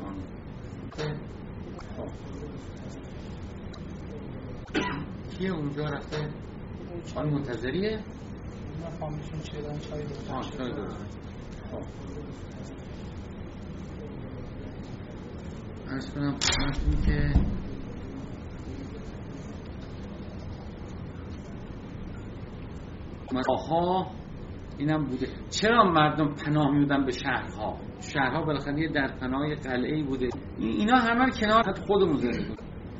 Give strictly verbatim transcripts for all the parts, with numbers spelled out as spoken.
قانون. کیه اونجا رفته؟ آن منتظریه؟ نه فامیلشون چیه دارن چای درست آه چای درست. خب عرض کنم خدمتتون که آها اینم بوده. چرا مردم پناه می‌بردن به شهرها؟ شهرها بالاخره یه در پناه قلعه‌ای بوده. اینا همه رو کنار حد خودمون زدیم.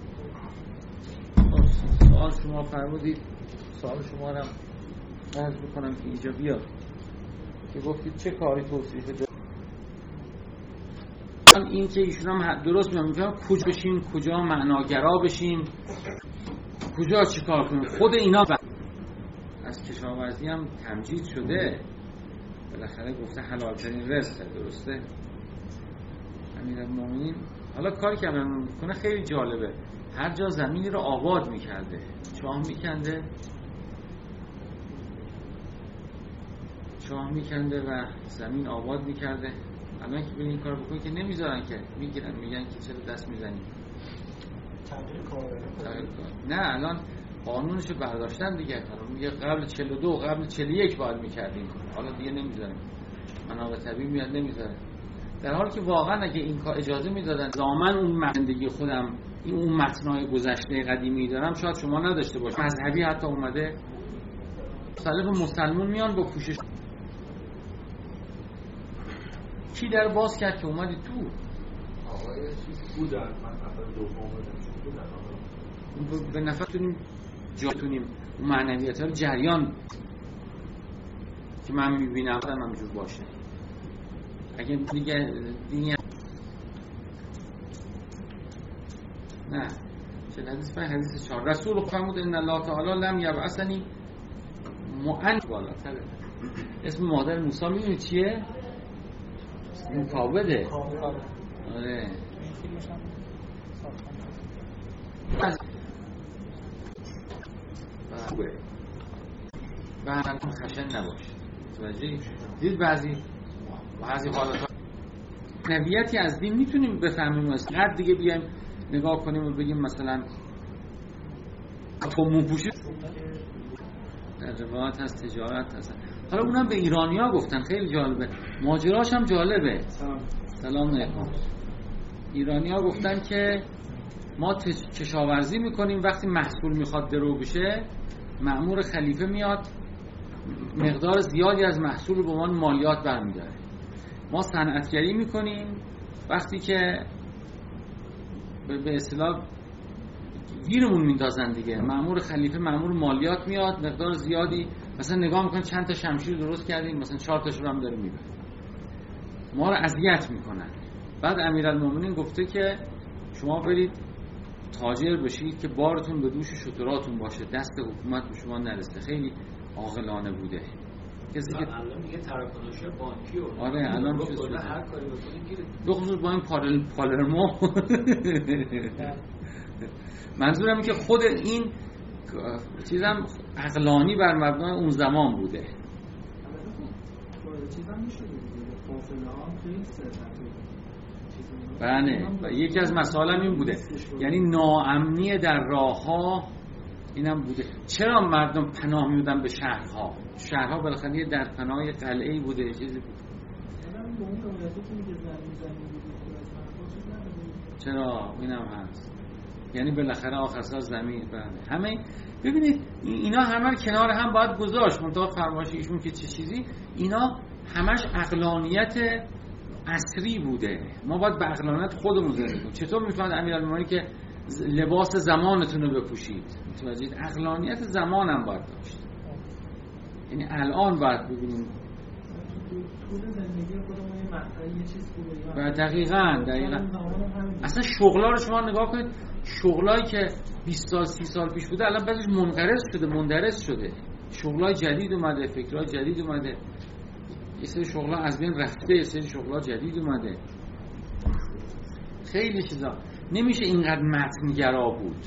سوال شما فرمودید، سوال شما رو عرض بکنم که اینجا بیاد که گفتید چه کاری توصیف داره. این که ایشون هم درست میگن کجا بشیم، کجا معناگرا بشیم، کجا چی کار کنیم. خود اینا ب... از کشاورزی هم تمجید شده، بالاخره گفته حلالترین رزقه، درسته؟ امیرالمومنین حالا کاری که امیرالمومنین میکنه خیلی جالبه. هر جا زمینی رو آباد میکرده، چاه میکنده چاه میکنده و زمین آباد میکرده. الان که این کار بکنی که نمیذارن، که میگیرن میگن که چرا دست میزنی. تغییر کار نه الان قانونشو برداشتن دیگه. میگه قبل چهل و دو قبل چهل و یک باید میکردیم، حالا دیگه نمیذارن. منابع طبیعی میاد نمیذاره. در حالی که واقعا اگه این کار اجازه میدادن زامن اون زندگی خودم این اون متنای گذشته قدیمی دارم شاید شما نداشته باشه. مذهبی حتی اومده مختلف مسلمون میان با پوشش. کی در باز کرد که اومدی تو؟ آقای چیز بودن، من نفر دوم بودن. به نفع تونیم جاتونیم اون معنویت ها رو جریان که من میبینم هم همجور باشه. اگه دیگه دینی نه چه حدیث فرمود حدیث چهار رسول فرمود ان الله تعالی لم یبعثنی مؤن بالاتره. اسم مادر موسی میدونی چیه؟ مکابده. آره خوبه بعد خشن نباشه. توجه دید بعضی بعضی حالات نویتی از دین میتونیم بفهمیم. از قد دیگه بیایم نگاه کنیم و بگیم مثلا تو موپوشی در روایت هست، تجارت هست. حالا اونم به ایرانی‌ها گفتن، خیلی جالبه، ماجراش هم جالبه. سلام علیکم. ایرانی‌ها گفتن که ما کشاورزی میکنیم، وقتی محصول میخواد درو بشه مأمور خلیفه میاد مقدار زیادی از محصول رو به عنوان مالیات برمی‌داره. ما صنعتگری میکنیم، وقتی که به اصطلاح گیرمون میندازن دیگه، مأمور خلیفه مأمور مالیات میاد مقدار زیادی، مثلا نگاه میکنن چند تا شمشیر درست کردیم، مثلا چهار تاشو هم داره میبره، ما رو اذیت میکنن. بعد امیرالمومنین گفته که شما برید تاجر بشید که بارتون به دوش شتراتون باشه، دست حکومت به شما نرسه. خیلی عاقلانه بوده. کسی که الان دیگه تراکنش بانکی و آره الان چیز کلا هر کاری بکنید گیره. به خصوص با این پارل پالرمو منظورم این که خود این چیزم عقلانی بر مبنای اون زمان بوده. بله و یکی از مسائل این بوده، یعنی ناامنی در راه‌ها اینم بوده. چرا مردم پناه می‌بردن به شهرها؟ شهرها بالاخره در پناه قلعه‌ای بوده، چیزی بود. چرا اینم هست، یعنی بالاخره آخر سر زمین. بله همه ببینید اینا همه کنار هم باید گذاشت. منتها فرمایش ایشون که چه چیزی، اینا همش عقلانیت عصری بوده. ما باید به عقلانیت خودمون زندگی کنیم. چطور میفهمید امیرالمومنین که لباس زمانتون رو بپوشید؟ متوجهید؟ عقلانیت زمان هم باید داشت. یعنی الان باید ببینیم طول زندگی خودمون یه مقطعی یه چیز خوبه. و دقیقاً دقیقاً اصلا شغلا رو شما نگاه کنید، شغلایی که بیست سال سی سال پیش بوده الان بعدش منقرض شده، مندرس شده. شغلای جدید اومده، فکرای جدید اومده، یه سری شغلا از بین رفته، یه سری شغلا جدید اومده. خیلی چیزا نمیشه اینقدر متنگرا بود،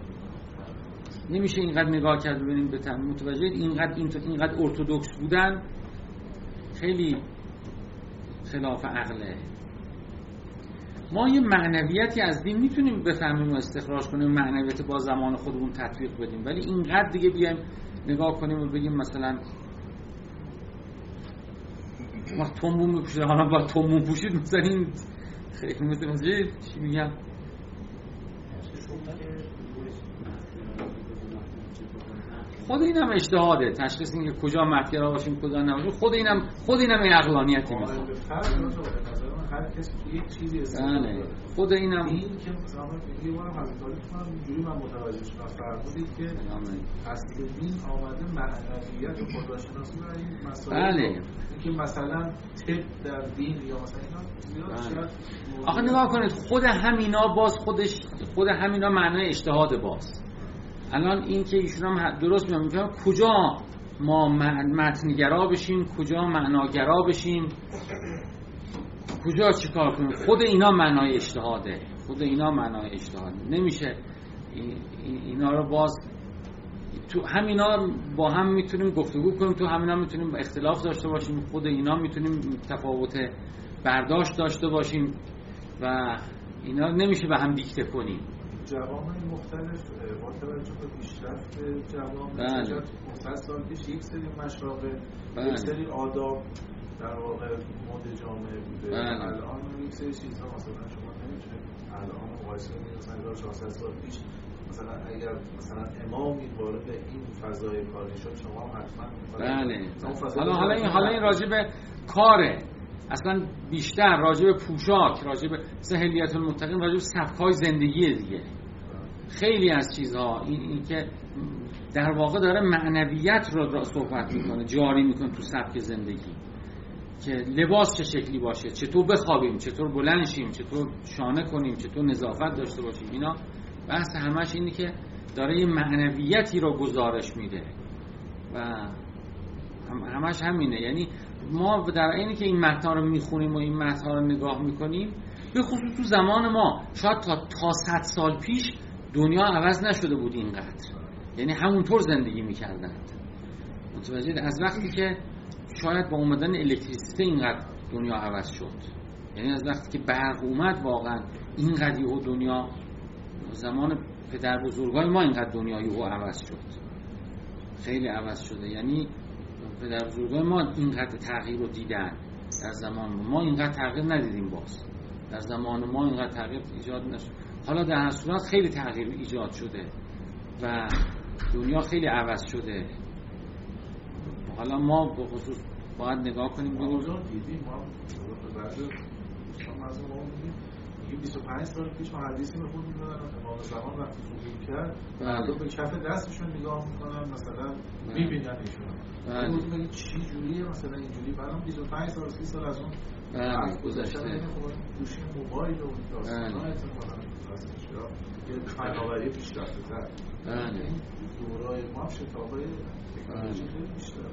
نمیشه اینقدر نگاه کرد ببینیم به تمام. متوجهید؟ اینقدر اینقدر ارتدوکس بودن خیلی خلاف عقله. ما یه معنویتی از دین میتونیم بفهمیم و استخراج کنیم، معنویت با زمان خودمون تطبیق بدیم، ولی اینقدر دیگه بیایم نگاه کنیم و بگیم مثلا ما تومبون میپوشید، حالا با تومبون پوشید مثلا این خیلی مثلا چی میگم، خود اینم اجتهاده، تشخیص اینکه کجا متگرا باشیم کجا نباشیم، خود اینم خود اینم عقلانیتی میخواد. هر کسی یک چیزی استفاده داره. خود اینم این که مثلا یه بارم از تاریخ من اینجوری من متوجه شدم فرمودید که اصل دین آمده معنویت و خداشناسی برای این مسائل. بله. اینکه مثلا طب در دین یا مثلا اینا زیاد شاید آخه نگاه کنید خود همینا باز خودش خود همینا معنای اجتهاد باز. الان این که ایشون هم درست میگن کجا ما متنگرا بشیم، کجا معناگرا بشیم، کجا چیکار کنیم، خود اینا معنای اجتهاده، خود اینا معنای اجتهاده. نمیشه اینا رو باز تو همینا با هم میتونیم گفتگو کنیم، تو همینا میتونیم اختلاف داشته باشیم، خود اینا میتونیم تفاوت برداشت داشته باشیم و اینا نمیشه به هم دیکته کنیم. جوامع مختلف با توجه به پیشرفت جوامع مختلف سال پیش یک سری مشاغل، یک سری آداب در واقع مد جامعه بوده. الان یک سری چیزها مثلا شما نمیتونید الان مقایسه کنید مثلا هزار و چهارصد سال پیش مثلا اگر مثلا امامی وارد این فضای کاری شد شما حتما بله حالا حالا این حالا این راجع به کاره، اصلا بیشتر راجع به پوشاک، راجع به سهلیت المتقین، راجع به سبک‌های زندگی دیگه. خیلی از چیزها این, این که در واقع داره معنویت رو صحبت میکنه، جاری میکنه تو سبک زندگی، که لباس چه شکلی باشه، چطور بخوابیم، چطور بلند شیم، چطور شانه کنیم، چطور نظافت داشته باشیم. اینا بحث همش اینه که داره یه معنویتی رو گزارش میده و هم همش همینه. یعنی ما در اینی که این متن‌ها رو میخونیم و این متن‌ها رو نگاه میکنیم، به خصوص تو زمان ما شاید تا تا صد سال پیش دنیا عوض نشده بود اینقدر، یعنی همونطور زندگی میکردند. متوجه از وقتی که شاید با اومدن الکتریسیته اینقدر دنیا عوض شد، یعنی از وقتی که برق اومد واقعا اینقدر یهو دنیا، زمان پدر بزرگای ما اینقدر دنیا یهو عوض شد، خیلی عوض شده. یعنی پدر بزرگای ما اینقدر تغییر رو دیدن، در زمان ما اینقدر تغییر ندیدیم. باز در زمان ما اینقدر تغییر ایجاد نشد. حالا در هر صورت خیلی تغییر ایجاد شده و دنیا خیلی عوض شده. حالا ما به خصوص باید نگاه کنیم ببینیم دیدیم ما بعد شما از ما میگیم بیست و پنج سال پیش ما حدیثی می‌خوندیم امام زمان وقتی فوت کرد مردم به کف دستشون نگاه میکنن مثلا میبینن ایشون اون میگه چی جوریه مثلا اینجوری. بعدم بیست و پنج سال سی سال از اون بله گذشته گوشی موبایل و داستانا احتمالاً یه فناوری پیشرفته تر. بله دورای ما شتابای تکنولوژی خیلی بیشتر.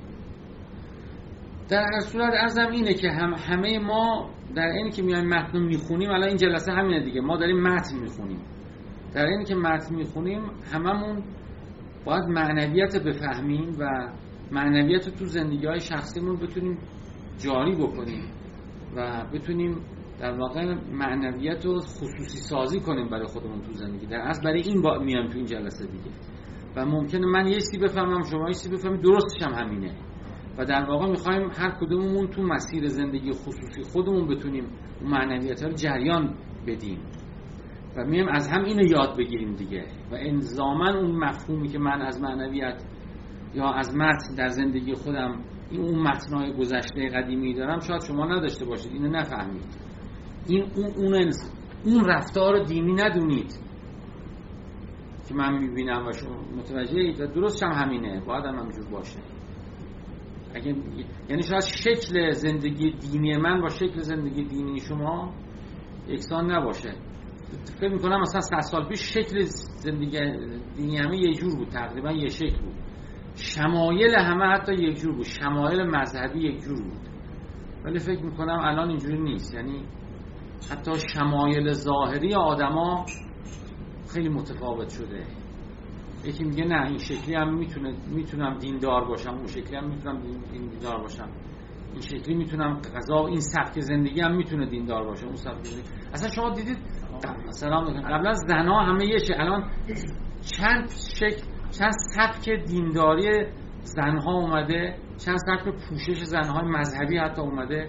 در هر صورت عرضم اینه که هم همه ما در اینی که میایم متن میخونیم، الان این جلسه همینه دیگه، ما داریم متن میخونیم. در اینی که متن میخونیم هممون باید معنویت بفهمیم و معنویت تو زندگی‌های شخصیمون بتونیم جاری بکنیم و بتونیم در واقع معنویت رو خصوصی سازی کنیم برای خودمون تو زندگی. در اصل برای این با میایم تو این جلسه دیگه و ممکنه من یه چیزی بفهمم شما یه چیزی بفهمید، درستش هم همینه و در واقع میخوایم هر کدوممون تو مسیر زندگی خصوصی خودمون بتونیم اون معنویت‌ها رو جریان بدیم و میایم از هم اینو یاد بگیریم دیگه و الزاماً اون مفهومی که من از معنویت یا از متن در زندگی خودم این اون متن‌های گذشته قدیمی دارم شاید شما نداشته باشید، اینو نفهمید، این اون اون اون رفتار دینی ندونید که من میبینم و شما متوجهید و درست هم همینه، باید هم همینجور باشه. اگه یعنی شاید شکل زندگی دینی من با شکل زندگی دینی شما یکسان نباشه. فکر میکنم مثلا صد سال پیش شکل زندگی دینی همه یه جور بود، تقریبا یه شکل بود، شمایل همه حتی یک جور بود، شمایل مذهبی یک جور بود، ولی فکر میکنم الان اینجوری نیست. یعنی حتی شمایل ظاهری آدما خیلی متفاوت شده. یکی میگه نه این شکلی هم میتونه میتونم دیندار باشم، اون شکلی هم میتونم دیندار باشم. این شکلی میتونم غذا، این سبک زندگی هم میتونه دیندار باشه، اون سبک زندگی. اصلا شما دیدید سلام میگم قبلا زنا همه یشه، الان چند شکل چند سبک دینداری زنها اومده، چند سبک پوشش زنهای مذهبی حتی اومده،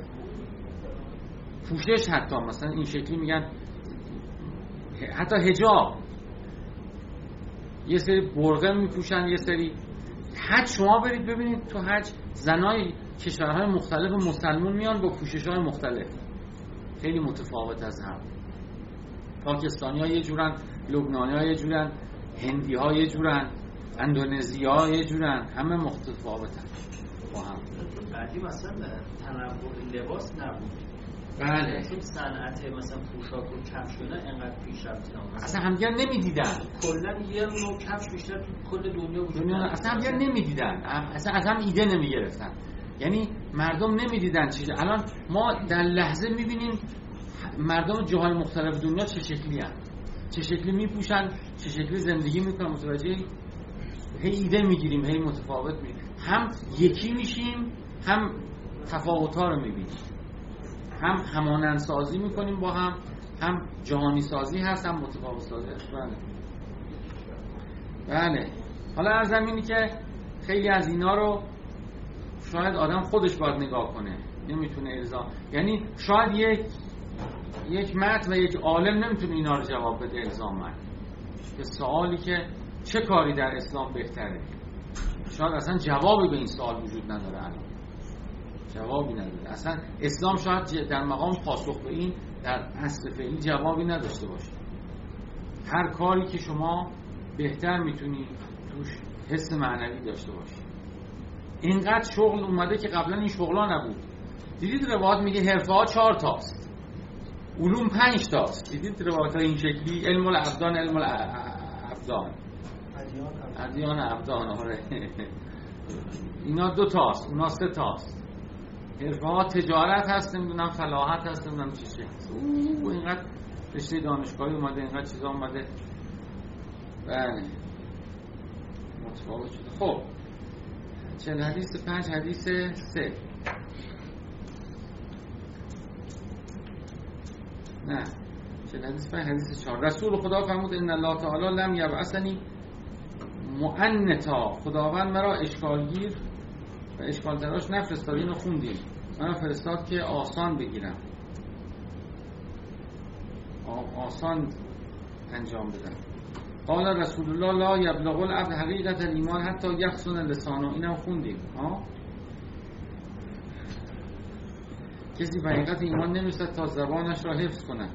پوشش حتی مثلا این شکلی میگن، حتی حجاب، یه سری برقه میپوشن، یه سری حج. شما برید ببینید تو حج زنای کشورهای مختلف مسلمون میان با پوشش‌های مختلف خیلی متفاوت از هم. پاکستانی‌ها یه جورن، لبنانی‌ها یه جورن، هندی‌ها یه جورن، اندونزی‌ها یه جورن، همه متفاوتن با هم. بعدی مثلا تنوع لباس نبود. بله. چون صنعت مثلا پوشاک و کفش اینا انقدر پیشرفته نبود. اصلا همدیگر نمی‌دیدن. کلاً یه نوع کفش بیشتر تو کل دنیا وجود دنیا اصلا همدیگر نمی‌دیدن. اصلا از هم ایده نمی‌گرفتن. یعنی مردم نمی‌دیدن چیزی. الان ما در لحظه می‌بینیم مردم جاهای مختلف دنیا چه شکلی هستند، چه شکلی میپوشن، چه شکلی زندگی میکنن. متوجه هی ایده میگیریم، هی متفاوت میگیریم، هم یکی میشیم، هم تفاوت‌ها رو میبینیم، هم همانند سازی میکنیم با هم، هم جهانی سازی هست، هم متفاوت سازی هست. بله بله. حالا از زمینی که خیلی از اینا رو شاید آدم خودش باید نگاه کنه، نمیتونه الزام، یعنی شاید یک یک متن و یک عالم نمیتونه اینا رو جواب بده الزاماً. به سوالی که چه کاری در اسلام بهتره، شاید اصلا جوابی به این سوال وجود نداره، الان جوابی نداره. اصلا اسلام شاید در مقام پاسخ به این در اصل فعلی جوابی نداشته باشه. هر کاری که شما بهتر میتونی توش حس معنوی داشته باشی. اینقدر شغل اومده که قبلا این شغلا نبود. دیدید روایت میگه حرفه ها چهار تاست، علوم پنج تاست. دیدید روایت این شکلی، علم الابدان، علم الابدان، ادیان ابدان، آره اینا دو تاست، اونا سه تاست. حرفه ها تجارت هست، نمیدونم فلاحت هست، نمیدونم چی چی هست. اوه اینقدر رشته دانشگاهی اومده، اینقدر چیزا اومده. بله متفاوت شده. خب چند حدیث پنج، حدیث سه نه چه حدیث پنج، حدیث چهار. رسول خدا فرمود ان الله تعالی لم یبعثنی معنتا، خداوند مرا اشکالگیر و اشکال تراش نفرستاد. اینو خوندیم، من فرستاد که آسان بگیرم، آسان انجام بدم. قال رسول الله لا یبلغ العبد حقیقت الایمان حتی یحسن لسانه، اینم خوندیم ها. کسی به حقیقت ایمان نمی‌رسد تا زبانش را حفظ کند.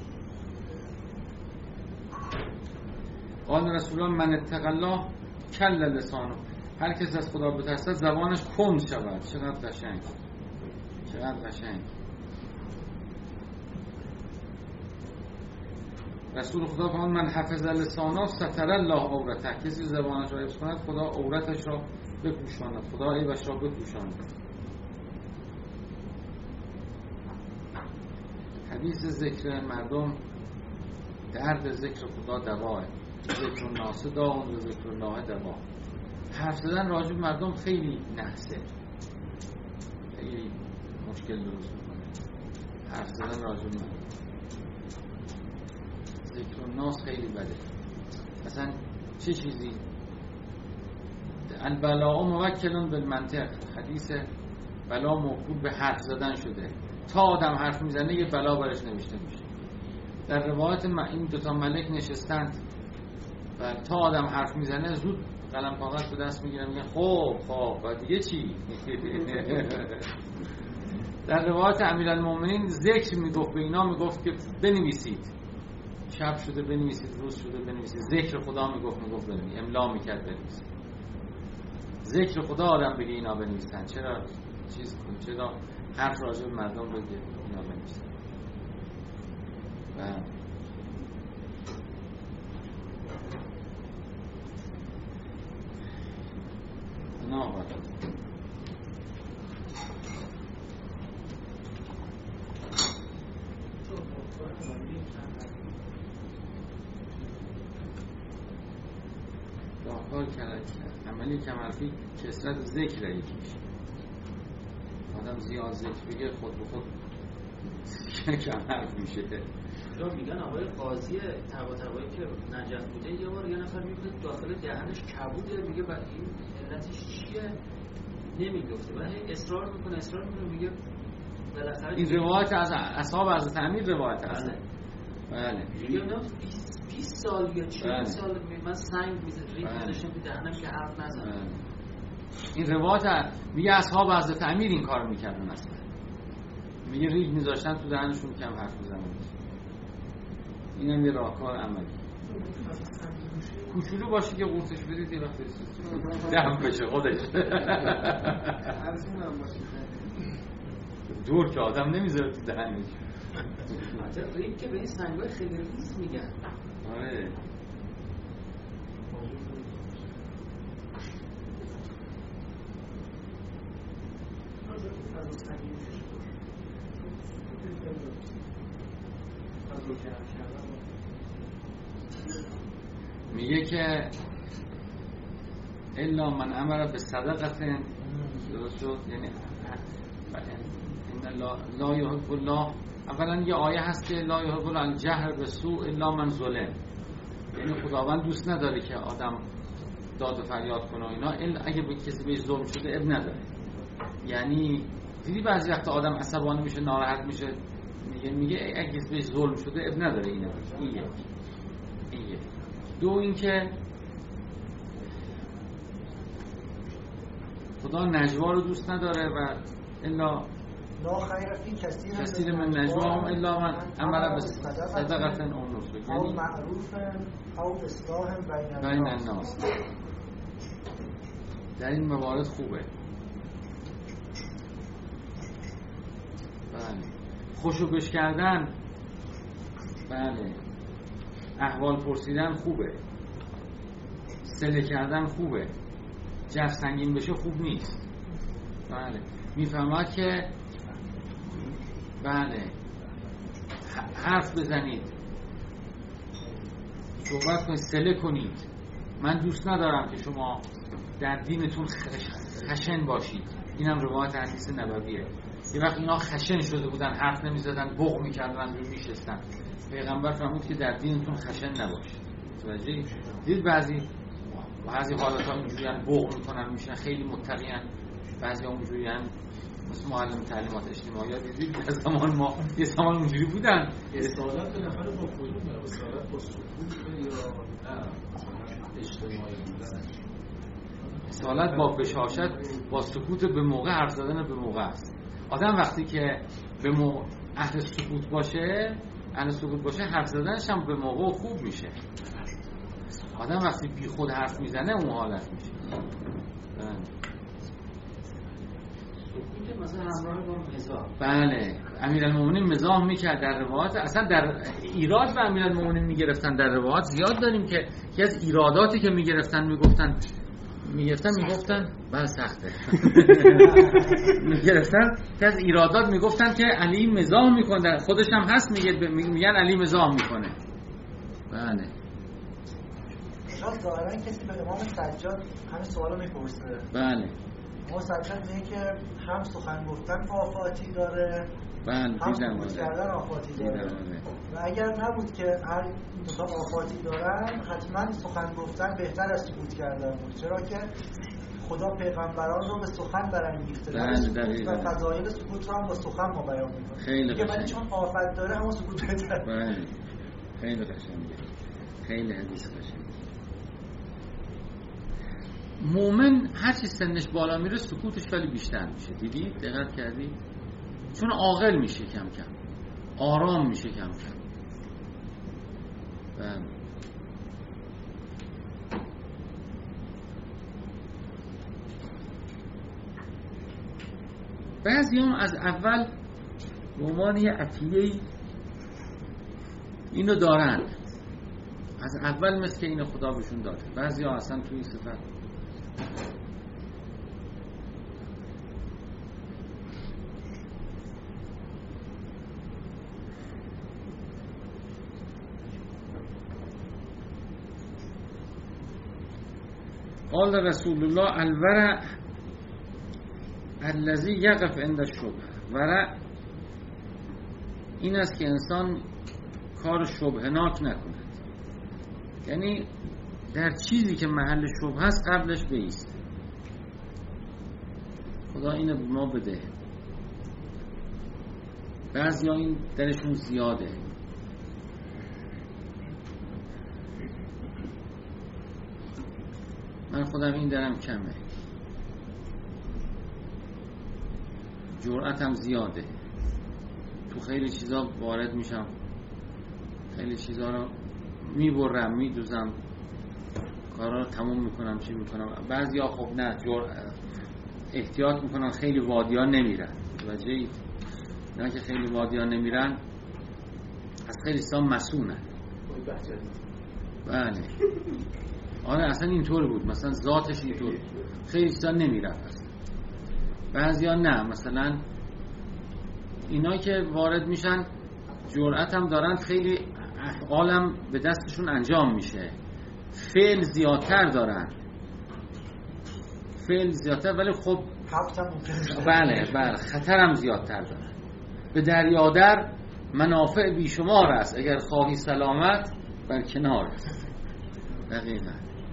قال رسول الله من اتق الله کل لسانه، هر کس از خدا بترسد زبانش کند شود. چقدر قشنگ، چقدر قشنگ. رسول خدا فرمود من حفظ لسانه ستر الله عورته، کسی زبانش را حفظ کند خدا عورتش را بپوشاند، خدا عیبش را بپوشاند. حدیث ذکر مردم، درد ذکر خدا دواه، ذکر الناس داء و ذکر الله دوا. حرف زدن راجع به مردم خیلی نحسه، خیلی مشکل درست میکنه. حرف زدن راجع به مردم، ذکر الناس خیلی بده. اصلا چه چیزی البلاء موکل بالمنطق، حدیث بلا موکول به حرف زدن شده. تا آدم حرف میزنه یه بلا برش نوشته میشه. در روایت این دوتا ملک نشستند و تا آدم حرف میزنه زود قلم کاغذ به دست میگیرن، میگن خب خب و دیگه چی؟ در روایت امیرالمومنین ذکر میگفت، به اینا میگفت که بنویسید، شب شده بنویسید، روز شده بنویسید. ذکر خدا میگفت میگفت بنویسید، املا میکرد بنویسید. ذکر خدا آدم بگه اینا بنویسن، چرا چیز کن، چرا حرف راجع به مردم بگه اینا بنویسن. و نه بابا راهکار کرد عملی کمرفی کسرت ذکر یکیش. آدم زیاد ذکر بگه خود به خود کم حرف میشه. تو میگن آقای قاضی طباطبایی که نجف بوده یه بار یه نفر میبینه داخل دهنش کبوده، میگه بعد این علتش چیه نمیگفته، ولی اصرار میکنه اصرار میکنه میگه بالاخره این روایت از اصحاب از تعمیر روایت هست. بله میگه نه بیست سال یا چهل سال من سنگ میزد ریخ میذاشتم تو دهنم که حرف نزنم. این روایت میگه اصحاب از تعمیر این کار میکردن، اصلا میگه ریگ میذاشتن تو دهنشون کم حرف میزنن. اینم یه راهکار عملی. کوچولو باشه که قورتش بدید یه وقت دم بشه خودش. دور که آدم نمیذاره تو دهنش. حتی ریگ که به این سنگای خیلی ریز میگن. آره میگه که الا من امر به صدقت، درست شد، یعنی ان لا یحب الله، اولا یه آیه هست که لا یحب الله الجهر بالسوء الا من ظلم، یعنی خداوند دوست نداره که آدم داد و فریاد کنه اینا، اگه به کسی بهش ظلم شده اب نداره. یعنی دیدی بعضی وقت آدم عصبانی میشه، ناراحت میشه، میگه میگه اگه کسی بهش ظلم شده اب نداره. اینا این یک این یک دو اینکه خدا نجوا رو دوست نداره و الا لا خیر فی کثیر من نجواهم الا من امر بصدقه او نصح، او معروف او اصلاح بین الناس. در این موارد خوبه. بله خوشو بش کردن، بله احوال پرسیدن خوبه، سله کردن خوبه، جف سنگین بشه خوب نیست. بله میفهمد که بله حرف بزنید، صحبت کنید، سله کنید. من دوست ندارم که شما در دینتون خشن باشید. اینم روایت حدیث نبویه. یه وقت اینا خشن شده بودن، حرف نمیزدن، بغض میکردن، رو میشستن. پیغمبر فرمود که در دینتون خشن نباشید. توجه دید بعضی بعضی حالات ها اینجوری هم بغض میکنن، میشن خیلی متقین، بعضی اونجوری هم مثل معلم تعلیمات اجتماعی ها دیدید از زمان ما یه زمان اونجوری بودن. اصالت به نفر با کدومه؟ اصالت با سکوت یا نه اجتماعی بودن؟ اصالت با بشاشت، با سکوت به موقع، حرف زدن به موقع است. آدم وقتی که به موقع اهل سکوت باشه، اهل سکوت باشه حرف زدنش هم به موقع خوب میشه. آدم وقتی بی خود حرف میزنه اون حالت میشه. سکوت مثلا همراه با مزاح. بله امیرالمومنین مزاح میکرد در روایات. اصلا در ایراد به امیرالمومنین میگرفتن در روایات زیاد داریم که یکی از ایراداتی که میگرفتن میگفتن میگفتن میگفتن بله سخته میگرفتن که از ایرادات میگفتن که علی مزاح میکنه، خودش هم هست میگه، میگن علی مزاح میکنه. بله شاید ظاهرا کسی به امام سجاد همین سوالو میپرسه. بله امام سجاد میگه که هم سخن گفتن آفاتی داره، بله هم سکوت کردن آفاتی داره. و اگر نبود که هر دو تا آفاتی دارن، حتما سخن گفتن بهتر از سکوت کردن بود، چرا که خدا پیغمبران رو به سخن برانگیخته و فضایل سکوت رو هم با سخن ما بیان میکنه. خیلی قشنگه. ولی چون آفت داره همون سکوت بهتره. بله خیلی قشنگه، خیلی حدیث قشنگه. مومن هر چی سنش بالا میره سکوتش ولی بیشتر میشه. دیدی؟ دقت کردی؟ چون عاقل میشه کم کم، آرام میشه کم کم. بله بعضی هم از اول به عنوان یه عطیه‌ای اینو دارن، از اول مثل که اینو خدا بهشون داده. بعضی ها اصلا توی صفت قال رسول الله الورع الذی یقف عند الشبه، ورع این است که انسان کار شبهناک نکند، یعنی در چیزی که محل شبه است قبلش بایست. خدا اینو به ما بده. بعضی ها این درشون زیاده، من خودم این درم کمه، جرأتم زیاده، تو خیلی چیزا وارد میشم، خیلی چیزا رو میبرم میدوزم، کارا رو تموم میکنم، چی میکنم. بعضی ها خب نه، جرأت احتیاط میکنن، خیلی وادیان نمیرن. متوجهی؟ نه که خیلی وادیان نمیرن، از خیلی سام مسونن. بله آره اصلا اینطور بود، مثلا ذاتش اینطور بود، خیلی چیزا نمیرفت اصلا. بعضی ها نه، مثلا اینا که وارد میشن جرأت هم دارن، خیلی افعالم به دستشون انجام میشه، فعل زیادتر دارن، فعل زیادتر، ولی خب بله بله خطرم زیادتر دارن. به دریا در منافع بیشمار است، اگر خواهی سلامت بر کنار است. دقیقاً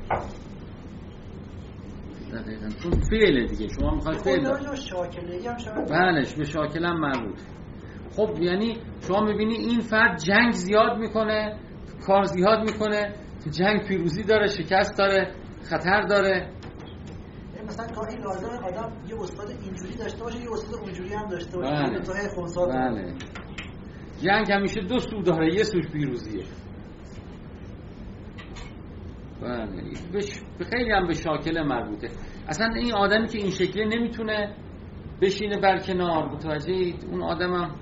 دقیقاً چون فعل دیگه، شما میخواید فعل بله به شاکله هم مربوط. خب یعنی شما میبینی این فرد جنگ زیاد میکنه، کار زیاد میکنه، تو جنگ پیروزی داره، شکست داره، خطر داره. مثلا گاهی لازم آدم یه استاد اینجوری داشته باشه، یه استاد اونجوری هم داشته باشه. بله. دو تای خونسا بله. جنگ همیشه دو سو داره، یه سوش پیروزیه. بله. به خیلی هم به شاکله مربوطه. اصلا این آدمی که این شکلی نمیتونه بشینه بر کنار، متوجهید؟ اون آدمم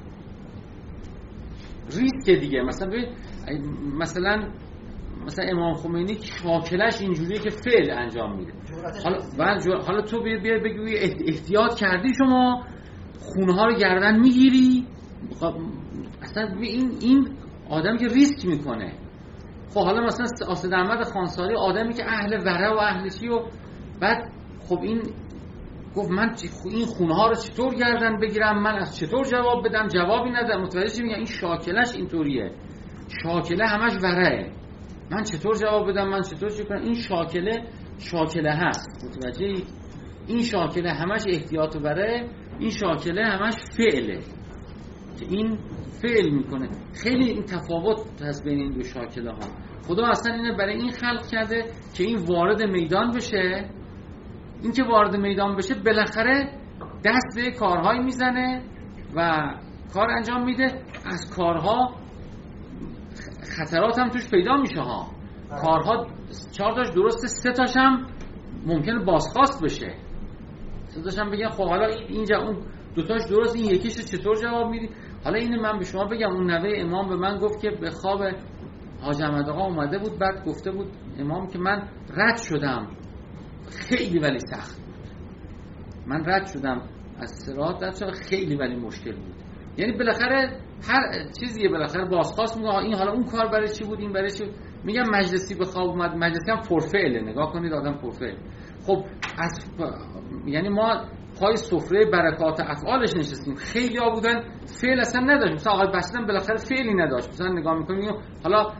ریسک دیگه. مثلا ببین مثلا مثلا امام خمینی شاکلش اینجوریه که فعل انجام میده. حالا حالا تو بیا بیا بگی احتیاط کردی، شما خونها رو گردن میگیری. اصلا این این آدمی که ریسک میکنه. خب حالا مثلا آسد احمد خانساری آدمی که اهل ورع و اهل چی، و بعد خب این گفت من این خونها رو چطور گردن بگیرم، من از چطور جواب بدم، جوابی ندارم. متوجه چی میگم؟ این شاکلش اینطوریه، شاکله همش ورعه، من چطور جواب بدم، من چطور چی کنم. این شاکله شاکله هست، متوجهید؟ این شاکله همش احتیاط و ورعه، این شاکله همش فعله که این فعل میکنه. خیلی این تفاوت هست بین این دو شاکله ها. خدا اصلا اینو برای این خلق کرده که این وارد میدان بشه. این که وارد میدان بشه بالاخره دست به کارهایی میزنه و کار انجام میده. از کارها خطرات هم توش پیدا میشه ها. کارها چهار تاش درسته، سه تاش هم ممکنه بازخواست بشه. سه تاش هم بگن خب حالا اینجا اون دو تاش درست، این یکیش چطور جواب میدی؟ حالا اینو من به شما بگم، اون نوه امام به من گفت که به خواب حاج احمد آقا اومده بود، بعد گفته بود امام که من رد شدم، خیلی ولی سخت بود، من رد شدم از صراط، رد شدم خیلی ولی مشکل بود. یعنی بالاخره هر چیزیه بالاخره بازخواست میگه این حالا اون کار برای چی بود، این برای چی بود. میگم مجلسی به خواب اومد، مجلسی هم پرفعله، نگاه کنید آدم پرفعل. خب از یعنی ما پای سفره برکات افعالش نشستیم. خیلی ها بودن فعل اصلا نداشت، مثلا آقای بسیطم بالاخره فعلی نداشت، مثلا نگاه میکنیم حالا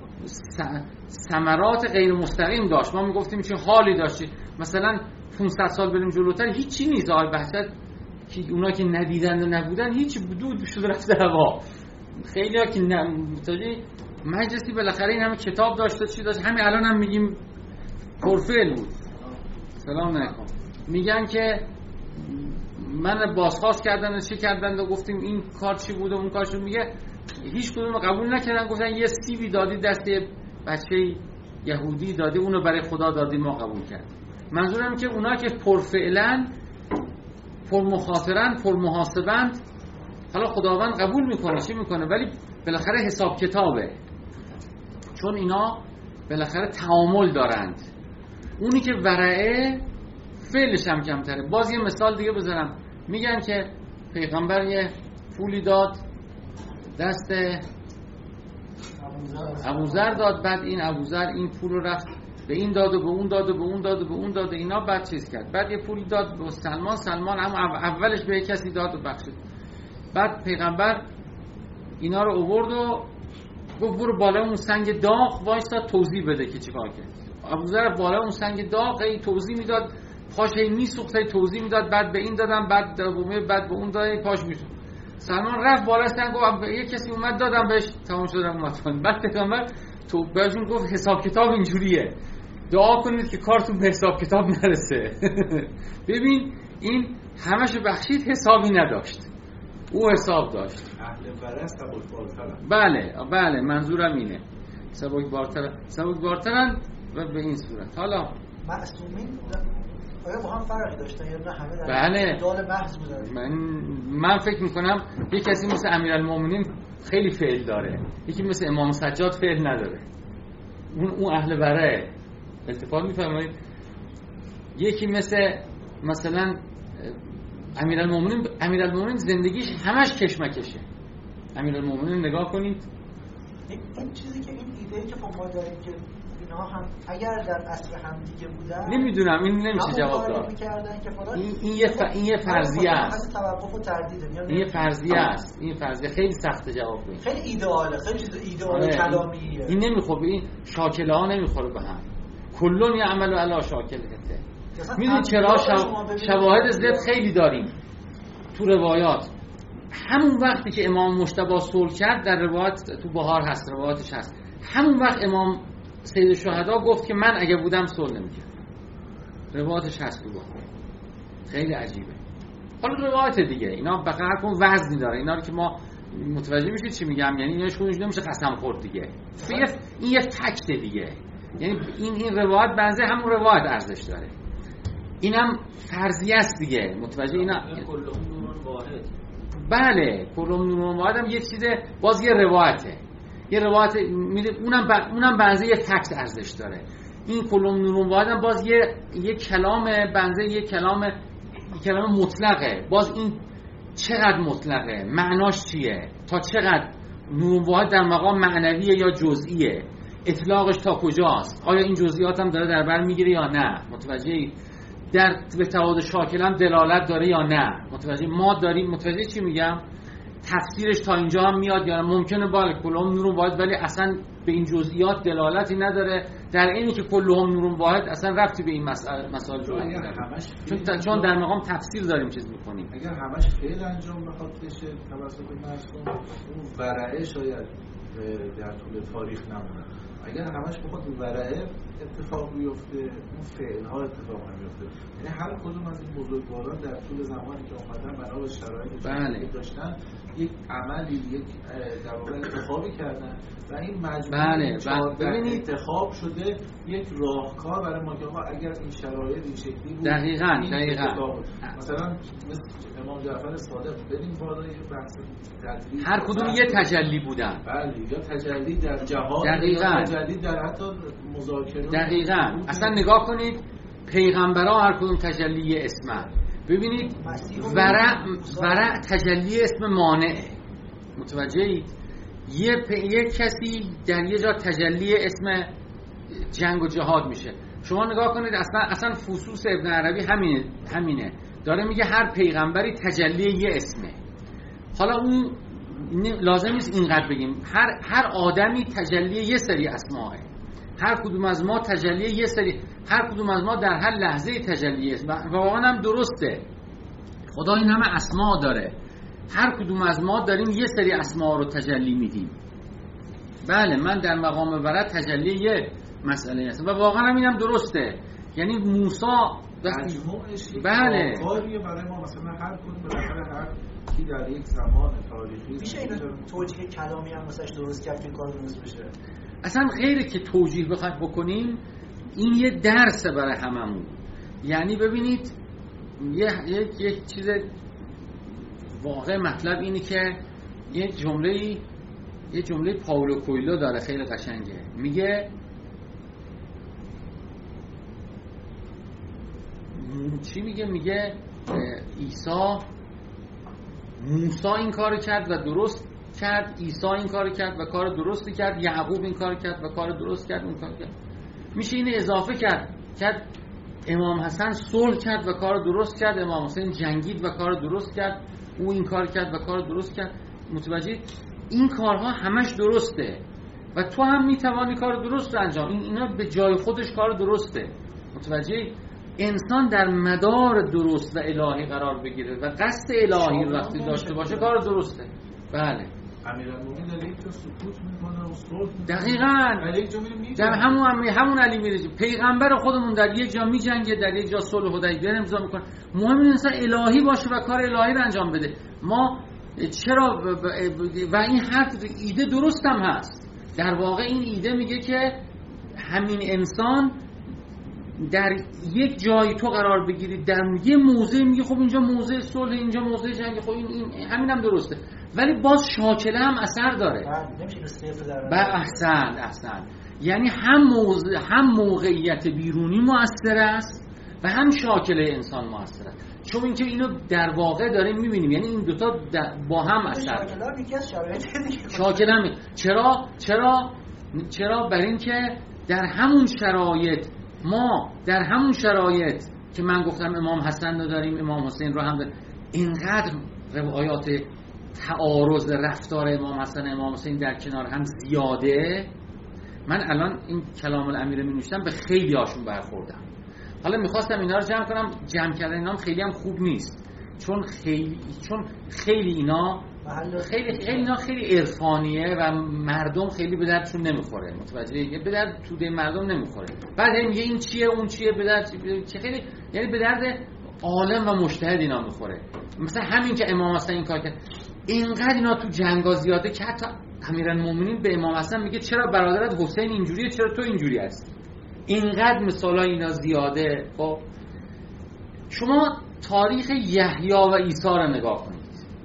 ثمرات غیر مستقیم داشت. ما میگفتیم چه حالی داشتی، مثلا پانصد سال بریم جلوتر هیچی نیست. آقای بسیط که اونا که ندیدن و نبودن هیچ دود شده رفته هوا. خیلی ها که متوجه مجلسی بالاخره این همه کتاب داشته، چی داشت، همین الان هم میگیم پرفعل بود. سلام علیکم. میگن که من بازخواست کردن و چی کردن و گفتیم این کار چی بود و اون کار چی، میگه هیچ کدوم قبول نکردن، گفتن یه سیبی دادی دست بچه یهودی دادی، اونو برای خدا دادی، ما قبول کردیم. منظورم که اونا که پرفعلن، پر مخاطرن، پر محاسبند، حالا خداوند قبول میکنه چی میکنه، ولی بالاخره حساب کتابه، چون اینا بالاخره تعامل دارند. اونی که ورعه فعلش هم کمتره. باز یه مثال دیگه بزنم، میگن که پیغمبر یه پولی داد دست ابوذر داد، بعد این ابوذر این پول رو رفت به این داد و به اون داد و به اون داد و به اون داد اینا، بعد چیز کرد، بعد یه پولی داد به سلمان، سلمان هم اولش به کسی داد و بخشید. بعد پیغمبر اینا رو آورد و گفت برو بالا اون سنگ داغ وایسا توضیح بده که چیکار کرد. ابوذر بالا اون سنگ داغ هی توضیح میداد، پاش هی میسوخت، هی توضیح میداد، بعد به این دادم، بعد دومه، بعد به اون دادم، پاش میسوخت. سلمان رفت بالا سنگ و یه کسی اومد دادم بهش، تمام شد اومد. بعد پیغمبر تو بهشون گفت حساب کتاب اینجوریه، دعا کنید که کارتون به حساب کتاب نرسه. ببین این همشو بخشید، حسابی نداشت، او حساب داشت. اهل ورع سبکبارترن. بله بله منظورم اینه، سبکبارترن، سبکبارترن و به این صورت. حالا معصومین آیا با هم فرقی داشتن یا نه همه در بله. دال محض بودن؟ من من فکر میکنم یک کسی مثل امیرالمومنین خیلی فعل داره، یکی مثل امام سجاد فعل نداره، اون اون اهل ورعه. التفات میفرمایید؟ یکی مثل مثلا امیرالمومنین، امیرالمومنین زندگیش همش کشمکشه. امیرالمومنین نگاه کنید، این چیزی که این ایده‌ای که خب ما داریم که اینها هم اگر در اصل هم دیگه بودن، نمیدونم این نمیشه جواب داد. این این یه ف... این یه فرضیه است. توقف و تردیده. این یه فرضیه است. این فرضیه خیلی سخت جواب بدید. خیلی ایدئاله، خیلی چیز ایدئال کلامیه. این نمیخوره، این شاکله ها نمیخوره به هم. کلون یعمل علی شاکلته. میدونید چرا؟ شواهد زد خیلی داریم تو روایات. همون وقتی که امام مجتبی صلح کرد، در روایت تو بهار هست، روایاتش هست، همون وقت امام سید الشهدا گفت که من اگه بودم صلح نمی‌کردم. روایاتش هست تو بهار. خیلی عجیبه. حالا روایت دیگه اینا بقیه کن وزنی داره، اینا رو که ما متوجه میشید چی میگم، یعنی ایناش خودش نمیشه قسم خورد دیگه. این یه فکت دیگه، یعنی این این روایت بنزه همون روایت ارزش داره، اینم فرضیه است دیگه. متوجه اینا کلهم نور واحد. بله کلهم نور واحد هم یه چیزه، باز یه روایته، یه روایت میده، اونم ب... اونم بنزه یه فکت ارزش داره. این کلهم نور واحد هم باز یه یه کلام بنزه یه کلام یه کلام مطلقه. باز این چقدر مطلقه، معناش چیه، تا چقدر نور واحد در مقام معنویه یا جزئیه، اطلاقش تا کجاست، آیا این جزئیات هم داره در بر میگیره یا نه، متوجهی؟ در به تعادل شاکل هم دلالت داره یا نه، متوجه؟ ما داریم، متوجه چی میگم؟ تفسیرش تا اینجا هم میاد یا ممکنه بالا کلهم نور واحد ولی اصلا به این جزئیات دلالتی نداره، در اینی که کلهم نور واحد اصلا ربطی به این مسائل مسائل رو نداره، چون چون در مقام تفسیر داریم چیز میکنیم. اگر همش فعل انجام بخواد بشه توسط معصوم، اون ورعه شاید در طول تاریخ نمونه. اگر همش بخواد ورعه اتفاق بیفته، اون فعل ها اتفاق نمیفته. یعنی هر کدوم از این بزرگواران در طول زمانی که اومدن بنا به شرایط بله. داشتن یک عملی، یک در واقع انتخابی کردن و این مجموعه بله. ببینید انتخاب شده یک راهکار برای ما که اگر این شرایط این شکلی بود دقیقاً دقیقاً مثلا مثل امام جعفر صادق بدین بالای بحث تدریج هر کدوم یه تجلی بودن. بله، یا تجلی در جهان، دقیقاً تجلی در حتی مذاکره. دقیقاً اصلا نگاه کنید پیغمبرها هر کدوم تجلی اسمن. ببینید ورع ورع تجلی اسم مانع، متوجهید؟ یه پ... یه کسی در یه جا تجلی اسم جنگ و جهاد میشه. شما نگاه کنید اصلا اصلا فصوص ابن عربی همینه همینه داره میگه هر پیغمبری تجلی یه اسمه. حالا اون لازم نیست اینقدر بگیم، هر هر آدمی تجلی یه سری اسماه، هر کدوم از ما تجلی یه سری، هر کدوم از ما در هر لحظه تجلی است و واقعا هم درسته. خدا این همه اسما داره، هر کدوم از ما داریم یه سری اسما رو تجلی میدیم. بله من در مقام ورع تجلی یه مسئله هست و واقعا هم اینم درسته. یعنی موسی مجموعش بله کاریه برای ما، مثلا هر کدوم بالاخره هر کی در یک زمان تاریخی میشه اینو توجیه کلامی هم واسش درست کرد که کار درست بشه. اصلا غیره که توجیه بخواید بکنیم، این یه درسه برای هممون. یعنی ببینید یه یک یک چیز واقع مطلب اینه که یه جمله یه جمله پائولو کویلو داره خیلی قشنگه، میگه چی میگه؟ میگه عیسی موسی این کارو کرد و درست کرد، عیسی این کارو کرد و کار درستی کرد، یعقوب این کارو کرد و کار درست کرد، اون کار کرد. میشه اینو اضافه کرد کرد امام حسن صلح کرد و کار درست کرد، امام حسین جنگید و کار درست کرد، او این کار کرد و کار درست کرد. متوجه این کارها همش درسته و تو هم میتوانی کار درست رو انجام. این اینا به جای خودش کار درسته. متوجه انسان در مدار درست و الهی قرار بگیره و قصد الهی وقتی داشته باشه کار درسته. بله امیرالمومنین علی تو سکوت میکنه و صلح دقیقاً در همون همون علی میرسه. پیغمبر خودمون در یک جا میجنگه، در یک جا صلح حدیبیه امضا میکنه. مهم اینه انسان الهی باشه و کار الهی رو انجام بده. ما چرا و این حرف ایده درست هم هست. در واقع این ایده میگه که همین انسان در یک جایی تو قرار بگیری، در یه موضع میگه خب اینجا موضع صلح، اینجا موضع جنگ، خب این, این همین هم درسته، ولی باز شاکله هم اثر داره. با احسن احسن یعنی هم موضع هم موقعیت بیرونی مؤثر است و هم شاکله انسان مؤثر است. چون اینکه اینو در واقع داریم میبینیم، یعنی این دوتا با هم اثر داره. شاکله هم چرا چرا چرا بر این که در همون شرایط ما در همون شرایط که من گفتم امام حسن رو داریم، امام حسین رو هم داریم، اینقدر روایات تعارض رفتار امام حسن امام حسین در کنار هم زیاده. من الان این کلام الامیر می نوشتم به خیلی هاشون برخوردم. حالا میخواستم اینا رو جمع کنم، جمع کردن اینا هم خیلی هم خوب نیست، چون خیلی چون خیلی اینا خیلی خیلی اینا خیلی عرفانیه و مردم خیلی به دردشون نمیخوره. متوجه به درد توده مردم نمیخوره. بعد میگه این چیه اون چیه، به درد چه خیلی یعنی به درد عالم و مجتهد اینا میخوره. مثلا همین که امام حسن این کار کرد، اینقدر اینا تو جنگا زیاده که حتی امیرالمومنین به امام حسن میگه چرا برادرت حسین اینجوریه، چرا تو اینجوری هستی. اینقدر مثالا اینا زیاده. خب شما تاریخ یحیی و عیسی رو نگاه کنید،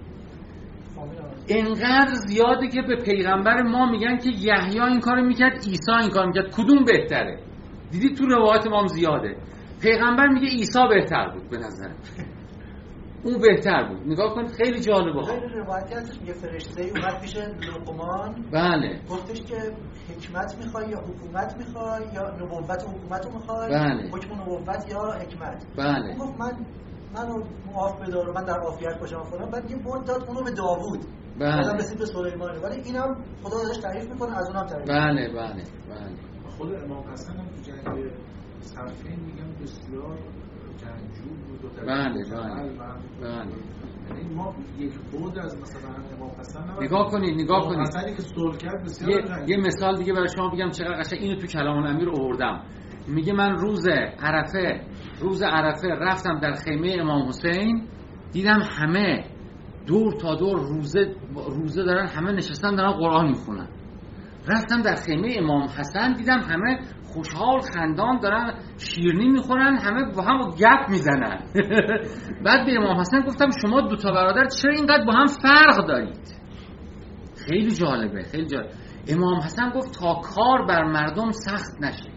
اینقدر زیاده که به پیغمبر ما میگن که یحیی این کارو میکرد، عیسی این کارو میکرد، کدوم بهتره؟ دیدید تو روایات ما هم زیاده. پیغمبر میگه عیسی بهتر بود به نظر اون بهتر بود. نگاه کنید خیلی جالبه. خیلی روایتی هستش میگه فرشته اومد پیش لقمان، بله، گفتش که حکمت میخوای یا حکومت میخوای یا نبوت و حکومت رو میخوای، بله، حکم و نبوت یا حکمت. بله، گفت من منو معاف بدار و من در عافیت باشم فلان. بعد یه بود داد اونو به داوود، بعدم رسید به سلیمان. ولی اینم خدا ازش تعریف میکنه، از اونم تعریف. بله بله بله. خود امام حسن هم تو جنگ صفین میگم بسیار جنگجو بود و بله بله بله. یعنی ما یک بود از مثلا امام حسن نگاه کنید نگاه کنید حسنی که صلح کرد بسیار یه, یه مثال دیگه برای شما بگم چقدر قشنگ. اینو تو کلام الامیر آوردم. میگه من روز عرفه روز عرفه رفتم در خیمه امام حسین، دیدم همه دور تا دور روزه روزه دارن، همه نشستن دارن قرآن میخونن. رفتم در خیمه امام حسن، دیدم همه خوشحال خندان دارن شیرینی میخورن، همه با هم گپ میزنن. بعد به امام حسن گفتم شما دو تا برادر چرا اینقدر با هم فرق دارید؟ خیلی جالبه، خیلی جالب. امام حسن گفت تا کار بر مردم سخت نشه.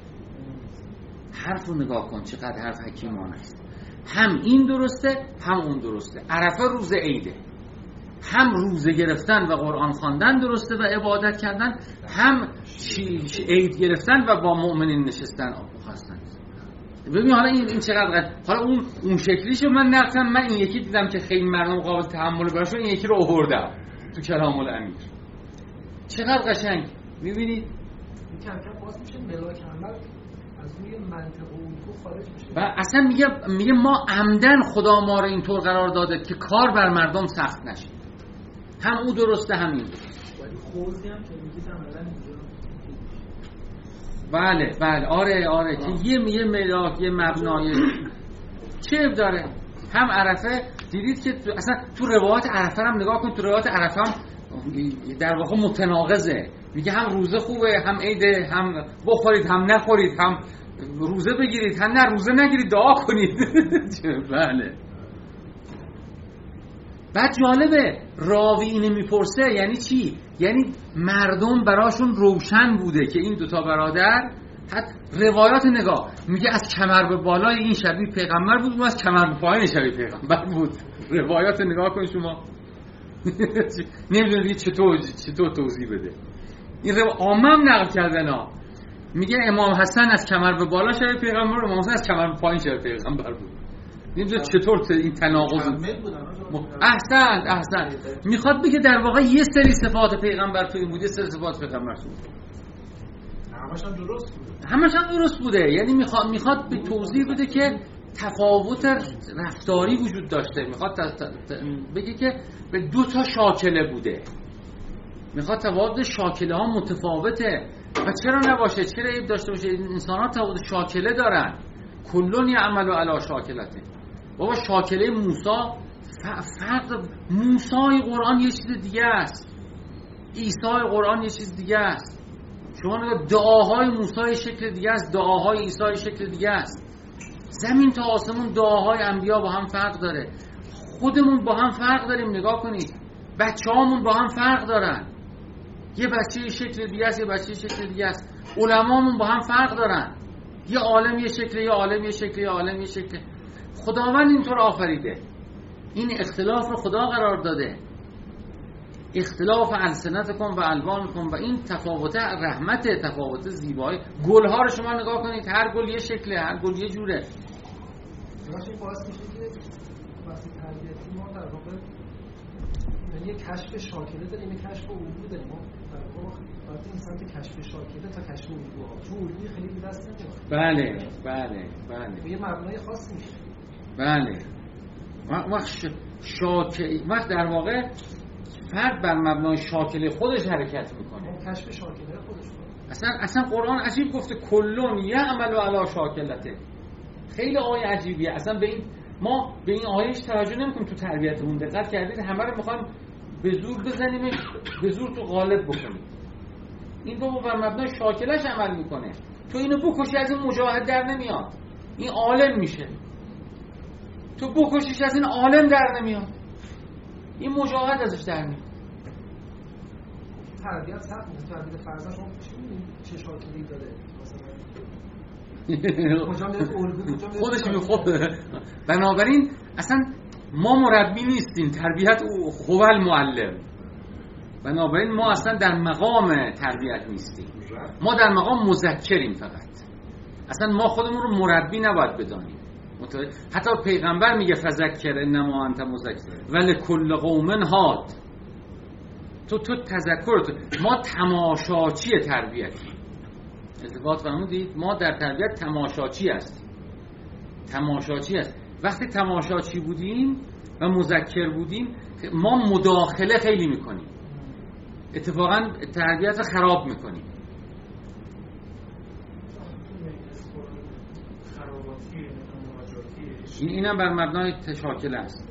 حرف رو نگاه کن چقدر حرف حکیمانه است. هم این درسته هم اون درسته. عرفه روز عیده، هم روزه گرفتن و قرآن خواندن درسته و عبادت کردن، هم عید گرفتن و با مؤمنین نشستن آبو هستن. ببین حالا این این چقدر حالا اون اون شکلیشو من نقدم. من این یکی دیدم که خیلی مردم قابل تحمل باشه، این یکی رو آوردم تو کلام الامیر. چقدر قشنگ. میبینید این کم کم باز میشه ملاک عمل از روی منطق و الگو خارج میشه و اصلا میگه میگه ما عمدن خدا ما رو اینطور قرار داده که کار بر مردم سخت نشه. هم او درسته هم این درسته. ولی خوزی هم که میگید عملا اینجا بله بله آره آره که یه یه ملاک یه مبنای چه داره. هم عرفه دیدید که اصلا تو روایات عرفه هم نگاه کن، تو روایات عرفه هم در واقع متناقضه. میگه هم روزه خوبه هم عیده، هم بخورید هم نخورید، هم روزه بگیرید هم نه روزه نگیرید، دعا کنید. بله. بعد جالبه راوی اینو میپرسه یعنی چی؟ یعنی مردم براشون روشن بوده که این دوتا برادر، حتی روایات نگاه میگه از کمر به بالای این شبیه پیغمبر بود و از کمر به پایین شبیه پیغمبر بود. روایات نگاه کن شما. نمیدونم چطور چطور توضیح بده. این رو عامم نقل کردن ها. میگه امام حسن از کمر به بالا شبیه پیغمبر، امام حسن از کمر به پایین شبیه پیغمبر بود. نمیدونم چطور این تناقض. احسن احسن میخواد بگه در واقع یه سری صفات پیغمبر تو این بود، یه سری صفات پیغمبر تو بود. همش هم درست بوده. همش هم درست بوده. یعنی میخواد میخواد به توضیح بده که تفاوت رفتاری وجود داشته. میخواد بگه که به دو تا شاکله بوده. میخواد تفاوت شاکله ها متفاوته و چرا نباشه؟ چرا عیب داشته باشه؟ انسان ها تفاوت شاکله دارن. کلون یعمل علی شاکلته. بابا شاکله موسی فرق، موسی قرآن یه چیز دیگه است، عیسی قرآن یه چیز دیگه است. شما نگاه دعاهای موسی شکل دیگه است، دعاهای عیسی شکل دیگه است. زمین تا آسمون دعاهای انبیا با هم فرق داره. خودمون با هم فرق داریم. نگاه کنید بچه‌هامون با هم فرق دارن. یه بچه شکل دیگه است، یه بچه شکل دیگه است. علمامون با هم فرق دارن. یه عالم یه شکل، یه عالم یه شکل، یه عالم یه شکل. خداوند اینطور آفریده. این اختلاف رو خدا قرار داده. اختلاف السنتکم و الوانکم و این تفاوت رحمت، تفاوت زیبایی. گل‌ها رو شما نگاه کنید، هر گل یه شکله، هر گل یه جوره. این باعث میشه که وقتی تربیتی ما در واقع یعنی یه کشف شاکله داریم، یه کشف الگو داریم. ما در واقع وقتی این سمت کشف شاکله تا کشف الگو ها، چون الگوی خیلی به دست نمیاد. بله بله بله. یه مبنای خاصی میشه. بله. وقت شاکله وقت در واقع فرد بر مبنای شاکله خودش حرکت میکنه. کشف شاکله خودش کنه. اصلا اصلا قرآن عجیب گفته کلون یعمل علی شاکلته. خیلی آیه عجیبیه. اصلا به این ما به این آیهش توجه نمیکنیم تو تربیتمون. دقت کردید همه رو میخوایم به زور بزنیمش، به زور تو غالب بکنیم. این بابا بر مبنای شاکلش عمل میکنه. تو اینو بکشی از این مجاهد در نمیاد، این عالم میشه. تو بکشیش از این عالم در نمیاد، این مجاهد ازش در میاد. تربیت سخت نیست. تربیت فرزند شما چه شاکلی داره خودش میخواد. بنابراین اصلا ما مربی نیستیم، تربیت خوال معلم. بنابراین ما اصلا در مقام تربیت نیستیم، ما در مقام مذکریم فقط. اصلا ما خودمون رو مربی نباید بدانیم. حتی پیغمبر میگه فذکر انما انت مذکر ولکل قوم هاد. تو تو تذکر تو. ما تماشاچی تربیتی. التفات فرمودید؟ ما در تربیت تماشاچی هستیم. تماشاچی هست. وقتی تماشاچی بودیم و مذکر بودیم ما مداخله خیلی میکنیم، اتفاقا تربیت خراب میکنیم. این اینم بر مبنای شاکله است.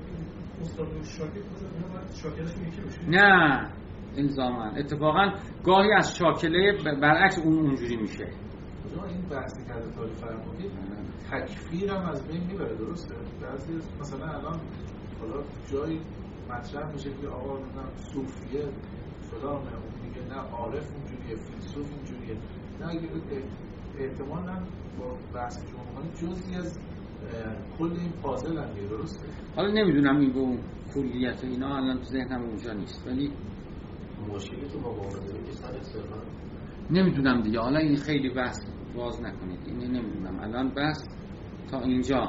نه الزاما، اتفاقا گاهی از شاکله برعکس اون اونجوری میشه. این بحثی که از تاریخ فرمودید تکفیر هم از بین میبره، درسته؟ بعضی مثلا الان حالا جایی مطرح میشه که آقا نمیدونم صوفیه فلانه، اون میگه نه عارف اونجوریه، فیلسوف اینجوریه. نه احتمالاً با بحث که ما می‌کنیم جزئی از کل این پازل هم دیگه، درسته؟ حالا نمیدونم این به اون کلیت و اینا الان تو ذهنم اونجا نیست، ولی مشکلی تو با واقعیت که سر صرفا نمیدونم دیگه. حالا این خیلی بحث باز نکنید، اینو نمیدونم الان بحث تا اینجا.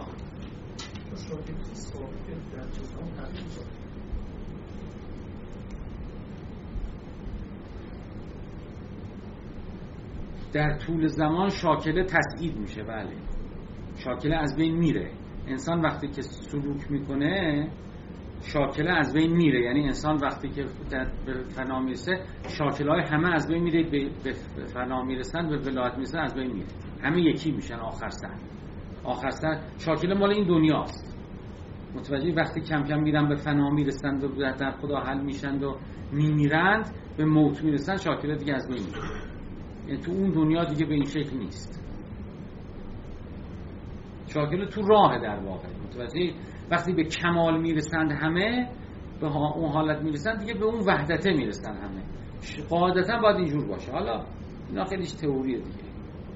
در طول زمان شاکله تسعید میشه. بله شاکله از بین میره. انسان وقتی که سلوک میکنه شاکله از بین میره، یعنی انسان وقتی که به فنا میرسه شاکله های همه از بین میره، به فنا میرسن، به ولایت میرسن، از بین میره، همه یکی میشن. آخر سر آخر سر شاکله مال این دنیاست. متوجه؟ وقتی کم کم میرن به فنا میرسند و در خدا حل میشند و میمیرند، به موت میرسن، شاکله دیگه از بین میره. یعنی تو اون دنیا دیگه به این شکل نیست. شاکله تو راه در واقع. متوجه؟ وقتی به کمال میرسند همه، به اون حالت میرسند دیگه، به اون وحدته میرسند همه. قاعدتا باید اینجور باشه. حالا اینا خیلیش تئوریه دیگه.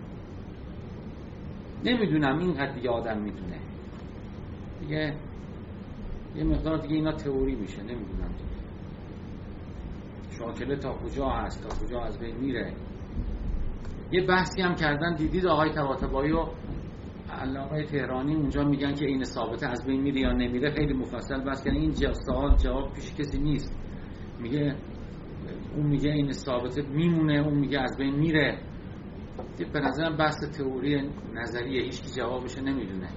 نمیدونم اینقدر دیگه آدم میدونه دیگه، یه مقدار دیگه اینا تئوری میشه. نمیدونم دیگه شاکله تا کجا هست، تا کجا از بین میره. یه بحثی هم کردن دیدید آقای طباطبایی و علامه تهرانی اونجا میگن که این ثابته از بین میره یا نمیره، خیلی مفصل بحث کردن. این سوال جواب پیش کسی نیست. میگه اون میگه این ثابته میمونه، اون میگه از بین میره. به نظرم بحث تئوری نظریه، هیچ کی جوابش نمیدونه.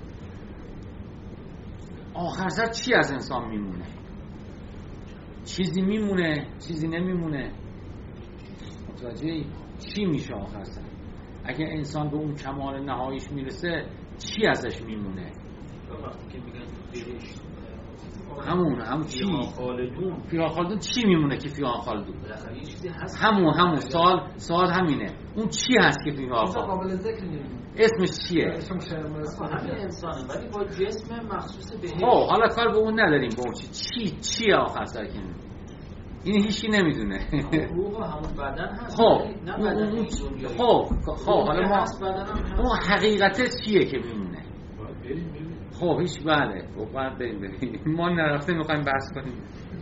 آخر سر چی از انسان میمونه؟ چیزی میمونه، چیزی نمیمونه. متوجهی؟ چی میشه آخر سر؟ اگه انسان به اون کمال نهاییش میرسه چی ازش میمونه؟ وقتی که میگن بهشت همون همون چی؟ فیها خالدون. فیها خالدون چی میمونه که فیها خالدون؟ بالاخره یه چیزی هست. همون همون سوال سوال همینه. اون چی هست که فیها خالدون؟ قابل ذکر نمیمونه. اسمش چیه؟ همین انسانه ولی با جسم مخصوص بهشت. خب حالا کار به اون نداریم. به اون چی چی چی آخر سر که این هیچی نمیدونه. روح همون بدن هست. خب نه بدن این دنیایی. خب خب حالا ما اون حقیقت چیه که میمونه؟ خب هیچ بله خب بعد بریم بریم ما نرفته میخوایم بحث کنیم.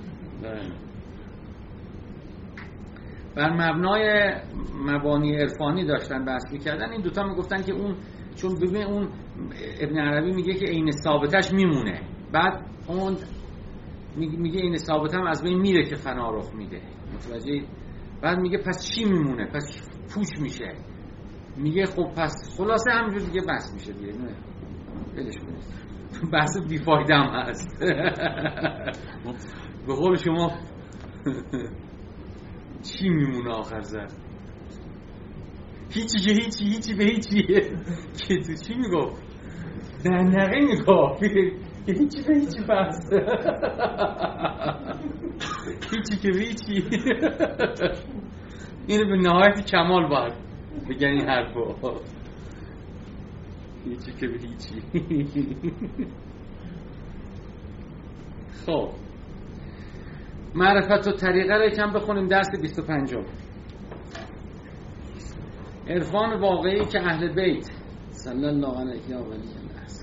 بر مبنای مبانی عرفانی داشتن بحث میکردن. این دوتا میگفتن که اون چون ببین اون ابن عربی میگه که عین ثابتش میمونه، بعد اون میگه این ثابت هم از بین میره که فنا رخ میده. متوجه؟ بعد میگه پس چی میمونه؟ پس پوچ میشه. میگه خب پس خلاصه همینجور دیگه بس میشه دیگه. نه بلش کنید. بحث بیفایده هم هست. به قول شما چی میمونه آخر سر؟ هیچی که هیچی هیچی به هیچی. که تو چی میگفت؟ نه نقی میگفت که هیچی به هیچی بحث. هیچی که به هیچی. اینو به نهایت کمال باید بگن این حرفو. هیچی که به هیچی. خب معرفت و طریقه رو یکم بخونیم. درس بیست و پنجم. عرفان واقعی که اهل بیت صلی الله علیه و آله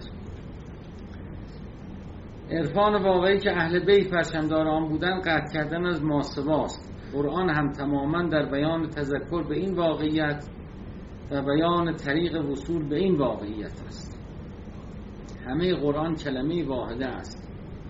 عرفان واقعی که اهل بیت پرچمدار آن بودن قطع کردن از ماسواست. قرآن هم تماما در بیان تذکر به این واقعیت و بیان طریق وصول به این واقعیت است. همه قرآن کلمه واحده است.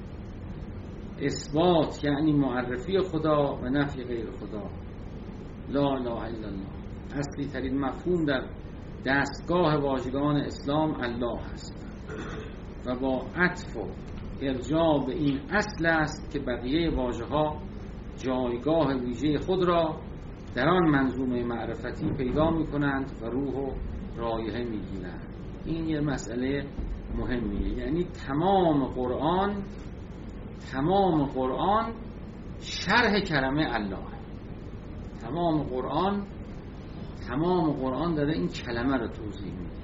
اثبات یعنی معرفی خدا و نفی غیر خدا. لا اله الا الله. اصلی ترین مفهوم در دستگاه واژگان اسلام الله است و با عطف و ارجاع به این اصل است که بقیه واژه‌ها جایگاه ویژه خود را در آن منظومه معرفتی پیدا می‌کنند و روح و رایحه می‌گیرند. این یه مسئله مهمیه. یعنی تمام قرآن تمام قرآن شرح کلمه الله. تمام قرآن تمام قرآن داره این کلمه رو توضیح میده.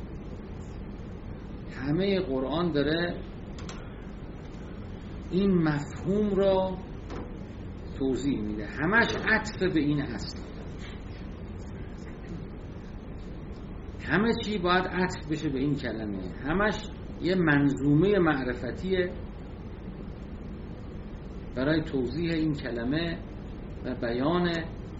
همه قرآن داره این مفهوم را توضیح میده. همش عطف به این هست. همه چی باید عطف بشه به این کلمه. همش یه منظومه معرفتیه برای توضیح این کلمه و بیان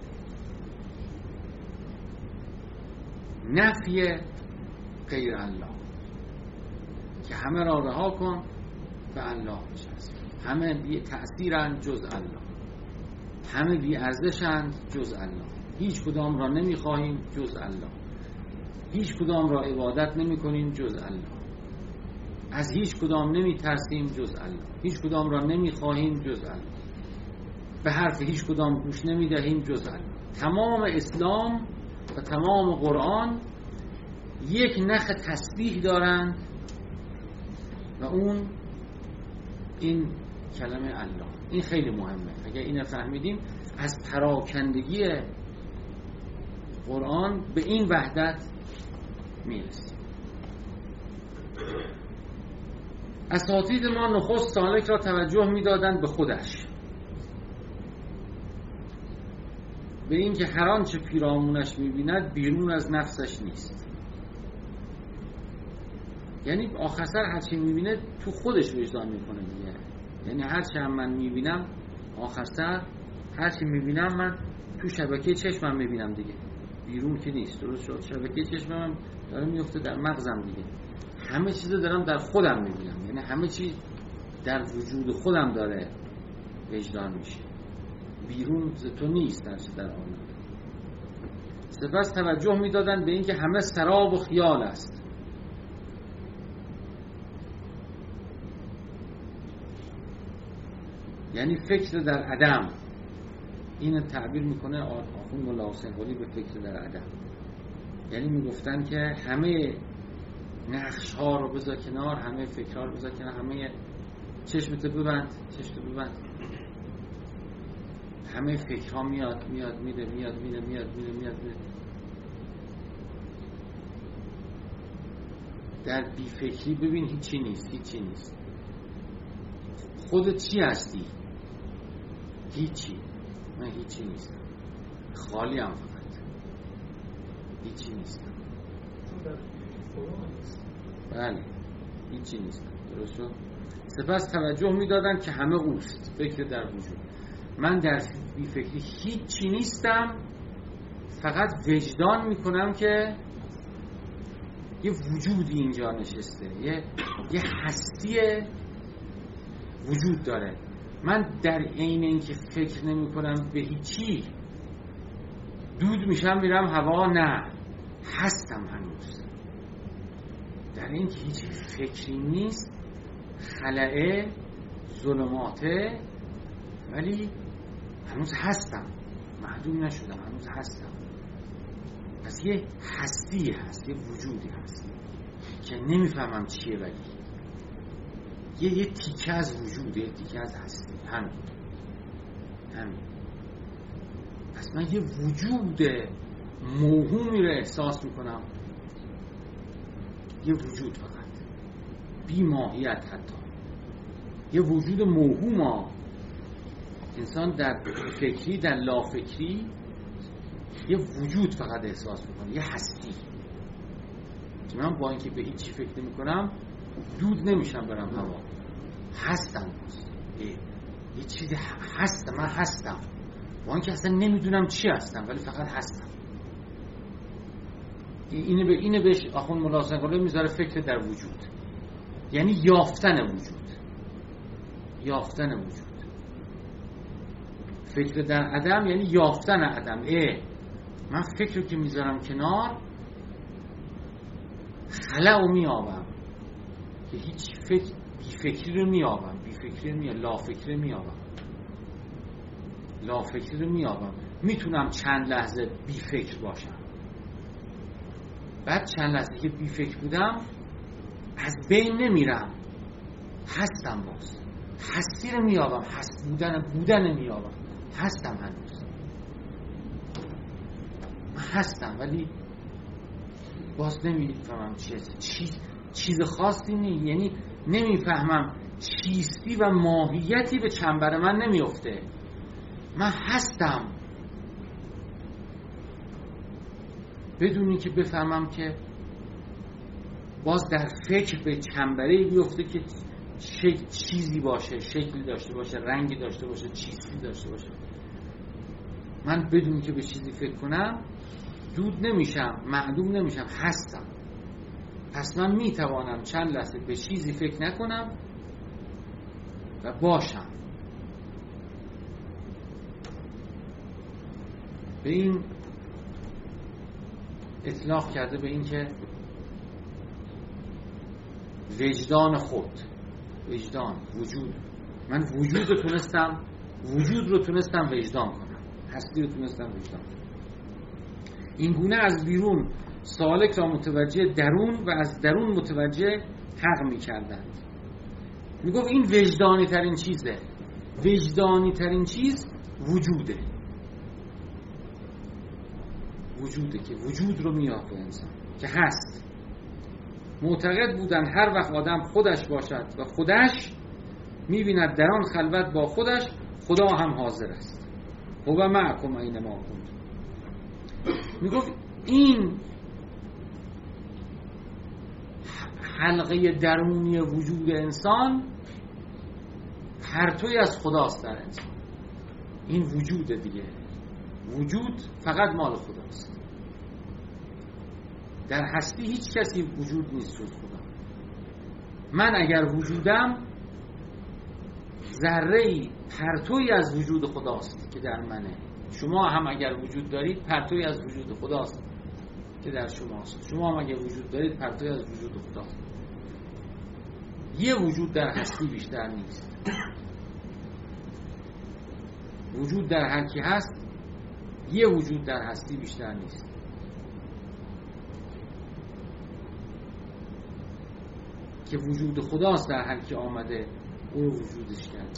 نفی غیر الله که همه را رها کن به الله بچسب. همه بی تأثیرند جز الله، همه بی ارزشند جز الله، هیچ کدام را نمیخواهیم جز الله، هیچ کدام را عبادت نمی کنیم جز الله، از هیچ کدام نمی ترسیم جز الله، هیچ کدام را نمی خواهیم جز الله، به حرف هیچ کدام گوش نمی دهیم جز الله. تمام اسلام و تمام قرآن یک نخ تسبیح دارند و اون این کلمه الله. این خیلی مهمه. اگر اینو فهمیدیم از پراکندگی قرآن به این وحدت میرسیم. اساتید ما نخست سالک را توجه میدادند به خودش، به این که هر آنچه پیرامونش میبیند بیرون از نفسش نیست. یعنی آخر سر هر چی میبینه تو خودش وجدان میکنه دیگه. یعنی هر چی هم من میبینم آخر سر هر چی میبینم من تو شبکه چشمم میبینم دیگه. بیرون که نیست. درست شد؟ شبکه چشم من داره میفته در مغزم دیگه. همه چیز دارم در خودم میبینم، یعنی همه چیز در وجود خودم داره وجدان میشه، بیرون ز تو نیست در چه در آن. سپس توجه میدادن به این که همه سراب و خیال است. یعنی فکر در عدم. این تعبیر میکنه آخوند ملا حسین قلی به فکر در عدم. یعنی میگفتن که همه نقش ها رو بذار کنار، همه فکر ها رو بذار کنار، همه چشمتو ببند، چشمتو ببند، همه فکر ها میاد میاد میره میاد میره میاد میره میاد میره. در بی فکری ببین هیچی نیست، هیچی نیست. خودت چی هستی؟ هیچی. من هیچی نیستم، خالی هم فقط، هیچی نیستم. بله هیچی نیستم. درست شد؟ سپس توجه میدادن که همه اوست، فکر در وجود. من در بی فکری هیچی نیستم، فقط وجدان میکنم که یه وجودی اینجا نشسته، یه یه هستی وجود داره. من در عین اینکه فکر نمی کنم به هیچی، دود میشم میرم هوا، نه، هستم هنوز. در اینکه هیچ فکری نیست، خلأه، ظلماته، ولی هنوز هستم، معدوم نشدم، هنوز هستم. پس یه هستی هست، یه وجودی هست که نمیفهمم چیه، ولی یه یه تیکه از وجود، یه تیکه از هستی. همین همین پس من یه وجود موهومی رو احساس میکنم، یه وجود فقط بی ماهیت، حتی یه وجود موهوم ها. انسان در فکری، در لافکری یه وجود فقط احساس میکنه، یه هستی که من با اینکه به هیچی فکر نمی کنم دود نمیشم برم هوا، هستم. یه چیزی هستم، من هستم با اینکه اصلا نمیدونم چی هستم، ولی فقط هستم. اینه به اینه بهش آخوند ملا حسین قلی میذاره فکر در وجود، یعنی یافتن وجود، یافتن وجود. فکر در عدم یعنی یافتن عدم. اه من فکر رو که میذارم کنار، خلأ رو میابم که هیچ فکر، بی فکری رو میابم، بی فکری رو میابم، لا فکری رو میابم، لا فکری رو میابم. میتونم چند لحظه بی فکر باشم، بعد چند لحظه که بی فکر بودم از بین نمیرم، هستم. باز هستی رو میابم، هست بودن بودن میابم، هستم هنوز، من هستم، ولی باز نمیفهمم چیه، چیز چیز خاصی نیست. یعنی نمیفهمم چیستی و ماهیتی به چنبر من نمیفته، من هستم بدونی که بفهمم که باز در فکر به چنبره بیفته که شکل چیزی باشه، شکلی داشته باشه، رنگی داشته باشه، چیزی داشته باشه. من بدون که به چیزی فکر کنم دود نمیشم، معدوم نمیشم، هستم. پس من میتوانم چند لحظه به چیزی فکر نکنم و باشم. به این اطلاق کرده، به این که وجدان خود، وجدان، وجود، من وجود رو تونستم وجود رو تونستم وجدان کنم، هستی رو تونستم وجدان کنم. این گونه از بیرون سالک را متوجه درون و از درون متوجه حق می کردند. می گفت این وجدانی ترین چیزه، وجدانی ترین چیز وجوده، وجوده که وجود رو میافه انسان که هست. معتقد بودن هر وقت آدم خودش باشد و خودش میبیند در آن خلوت با خودش، خدا هم حاضر است. هو معکم اینما کنتم. میگفت این حلقه درونی وجود انسان پرتوی از خداست در انسان. این وجود دیگه، وجود فقط مال خداست. در هستی هیچ کسی وجود نیست جز خدا. من اگر وجودم ذره‌ای پرتویی از وجود خداست که در منه. شما هم اگر وجود دارید پرتویی از وجود خداست که در شماست. شما هم اگر وجود دارید پرتویی از وجود خداست. یه وجود در هستی بیشتر نیست. وجود در هر کی هست، یه وجود در هستی بیشتر نیست. که وجود خداست در هر کی آمده او وجودش کرد.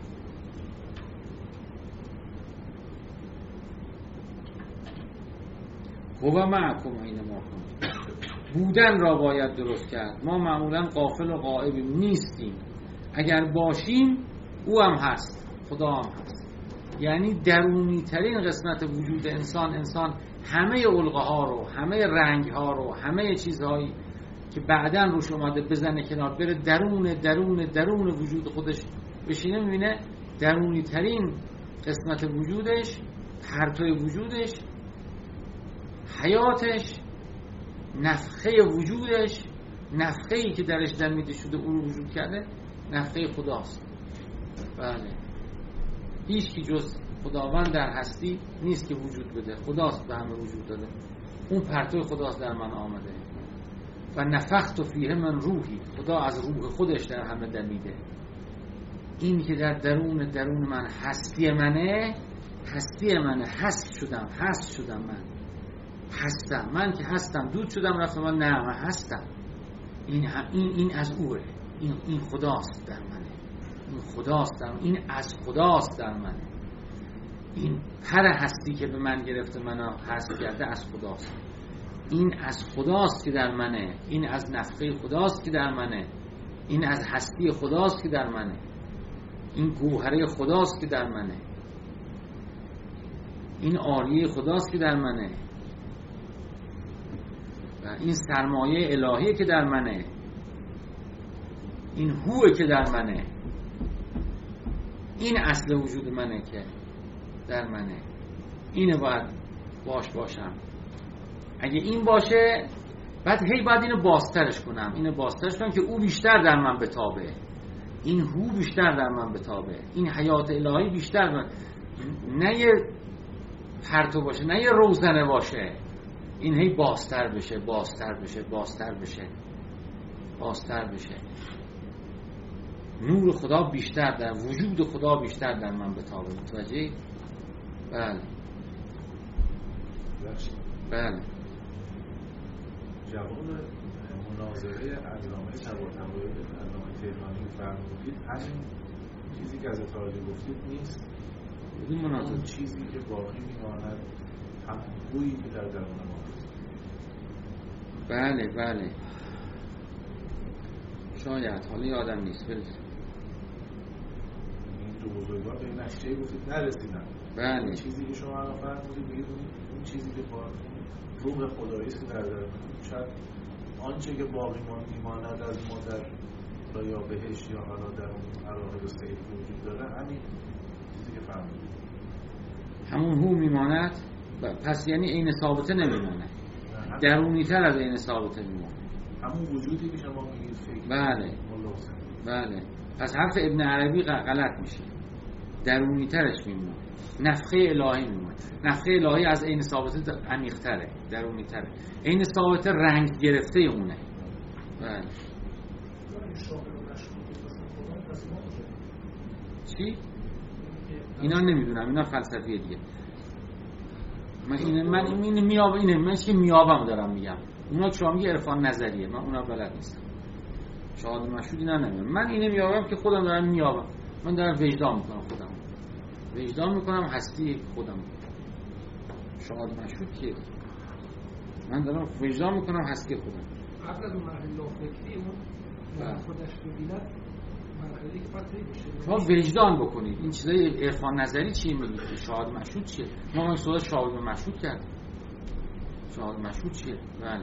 هو معکم اینما کنتم. بودن را باید درست کرد. ما معمولا غافل و غائبیم، نیستیم. اگر باشیم او هم هست، خدا هم هست. یعنی درونی ترین قسمت وجود انسان، انسان همه علقه ها رو، همه رنگ ها رو، همه چیزهایی که بعداً روش اومده بزنه کنار، بره درون درون درون وجود خودش بشینه، میبینه درونی ترین قسمت وجودش، پرتوی وجودش، حیاتش، نفخه وجودش، نفخه‌ای که درش دمیده شده او رو وجود کرده، نفخه خداست. بله، هیچ کی جز خداوند در هستی نیست که وجود بده، خداست به همه وجود داده. اون پرتوی خداست در من آمده. و نفخت فیه من روحی، خدا از روح خودش در همه دمیده. این که در درون درون من هستی منه، هستی منه، هست شدم، هست شدم من هستم، من که هستم دود شدم رفتم، من نه من هستم. این این این از اوه، این این خداست در منه، این خداست در من. این از خداست در منه. این پر هستی که به من گرفته منو هست کرده از خداست. این از خداست که در منه، این از نفخه خداست که در منه، این از هستی خداست که در منه، این گوهره خداست که در منه، این عالیه خداست که در منه، و این سرمایه الهیه که در منه، این هوه که در منه، این اصل وجود منه که در منه. اینه باید باش باشم. اگه این باشه بعد هی باید اینو بازترش کنم، اینو بازترش کنم که او بیشتر در من بتابه، این هو بیشتر در من بتابه، این حیات الهی بیشتر من، نه یه پرتو باشه، نه یه روزنه باشه، این هی بازتر بشه، بازتر بشه، بازتر بشه، بازتر بشه. نور خدا بیشتر در وجود خدا بیشتر در من بتابه. متوجهی؟ بله بله. جواب مناظره علامه طباطبایی علامه تهرانی فرمودید همین چیزی که از اتحادیه گفتید نیست. این مناظره اون چیزی که باقی میماند هم بویی که در درون ما هست. بله بله شاید، حالا یادم نیست. بله این دو بزرگوار به این نتیجه گفتید نرسیدن. بله چیزی که شما الان فرمودید بگید اون چیزی که با روح خدایی است که در درون شاید آنچه که باقی میماند از ما در یا بهش یا حالا در اون عراقب و سیف وجود داره، همین چیزی که فرمودید همون هو میماند. پس یعنی این ثابته نمیماند، درونی تر از این ثابته میماند، همون وجودی که شما میگید فکر. بله بله. پس حرف ابن عربی غلط میشه، درونی ترش میماند، نفخه الهی میماند. نفخه الهی از این ثابته عمیق تره، درونی تره. این ثابته رنگ گرفته اونه. بله. چی؟ اینا نمیدونم، اینا فلسفیه دیگه. من این من این میاب اینه من چی میابم دارم میگم. اونا که شما میگه عرفان نظریه، من اونا بلد نیستم. شاهد مشهودی نه نمیدونم. من اینه میابم که خودم دارم میابم. من دارم وجدان میکنم خودم. وجدان میکنم هستی خودم. شاهد مشهود کیه؟ من دارم وجدان میکنم هستی خودم. قبل از اون مرحله فکری اون خودش ببیند مرحله که باید بشه. شما وجدان بکنید. این چیزای عرفان نظری چیه میگید؟ شاهد مشهود چیه؟ ما این سوال شاهد مشهود کرد. شاهد مشهود چیه؟ بله.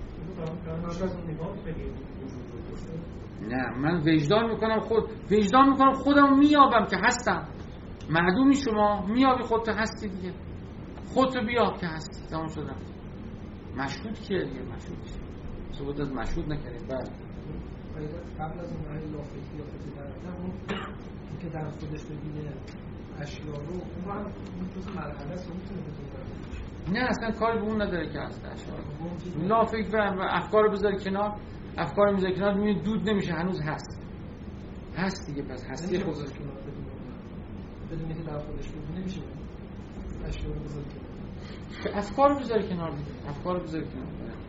نه من وجدان میکنم خود وجدان میکنم خودم میابم که هستم. معدومی، شما میابی خودت هستی دیگه. خودتو بیاب که هستی. تمام شد. مشهود کیه دیگه؟ مشهود چیه؟ ثبوت از مشهود نکردیم. بله قبل از اون علی لافتی یا فتی درده اون که در خودش ببینه اشیا رو اون هم میتونه مرحله است و میتونه بزنه. نه اصلا کاری به اون نداره که هست اشیا لا فکر و افکار بذاری کنار، افکار میذاری کنار میبینی دود نمیشه، هنوز هست هست دیگه. پس هستی خودش کنار بدون اینکه در خودش ببینه نمیشه اشیا رو بذاری کنار، افکار رو بذاری کنار دیگه، افکار رو بذاری کنار.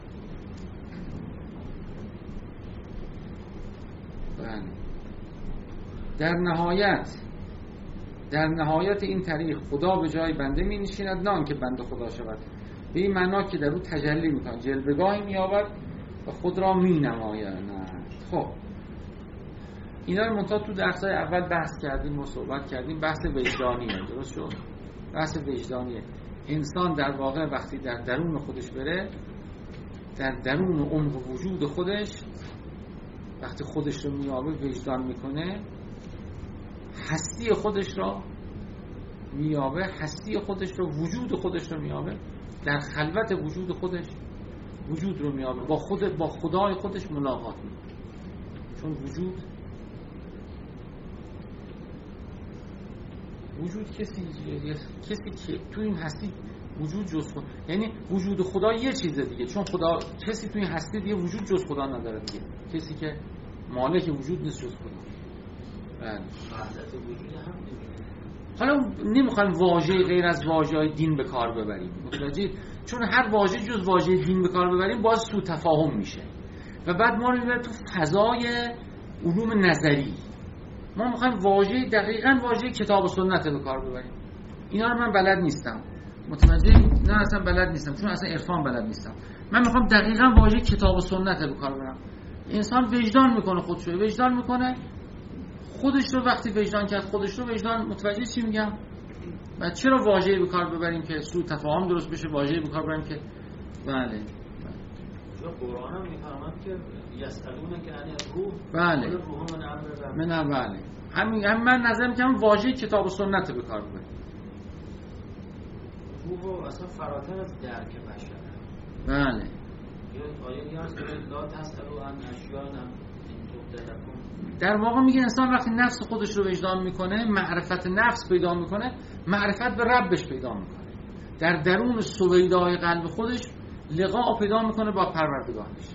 بله. در نهایت در نهایت این طریق خدا به جای بنده می نشیند، نه آنکه بنده خدا شود، به این معنا که در او تجلی میکنه، جلوه‌گاهی می‌یابد و خود را می نماید. خب اینا رو منتها تو درس‌های اول بحث کردیم و صحبت کردیم. بحث وجدانیه، درست شد؟ بحث وجدانیه. انسان در واقع وقتی در درون خودش بره، در درون عمق وجود خودش وقتی خودش رو میابه وجدان میکنه، هستی خودش را میابه، هستی خودش رو، وجود خودش رو میابه، در خلوت وجود خودش وجود رو میابه، با خود با خدای خودش ملاقات میکنه. چون وجود وجود کسی کسی که تو این هستی وجود جز خدا، یعنی وجود خدا یه چیزه دیگه، چون خدا کسی تو این هستی دیگه وجود جز خدا نداره دیگه، کسی که مالک وجود نیست جز خدا. بله. حالا نمیخوایم واژه غیر از واژه‌های دین به کار ببریم، متوجه؟ چون هر واژه جز واژه دین به کار ببریم باز سوء تفاهم میشه و بعد ما رو میبره تو فضای علوم نظری. ما میخوایم واژه دقیقاً واژه کتاب و سنت به کار ببریم. اینا رو من بلد نیستم، متوجه؟ نه اصلا بلد نیستم، چون اصلا عرفان بلد نیستم. من میخوام دقیقاً واژه کتاب و سنت به کار ببرم. انسان وجدان میکنه، خودشو وجدان میکنه، خودش رو وقتی وجدان کرد خودش رو وجدان، متوجه چی میگم؟ بعد چرا واژه‌ای به کار ببریم که سوء تفاهم درست بشه، واژه‌ای به کار ببریم که بله چون قرآن هم میفهمد که یسالونه که یعنی روح، بله روح من امر من اوله. همین هم من نظر میکنم واژه کتاب و سنت به کار ببریم. روح اصلا فراتر از درک بشره. بله. یا آیه هست که لا تسألوا عن اشیاء ان تبد لكم. در واقع میگه انسان وقتی نفس خودش رو وجدان میکنه، معرفت نفس پیدا میکنه، معرفت به ربش پیدا میکنه، در درون سویدای قلب خودش لقا پیدا میکنه با پروردگارش.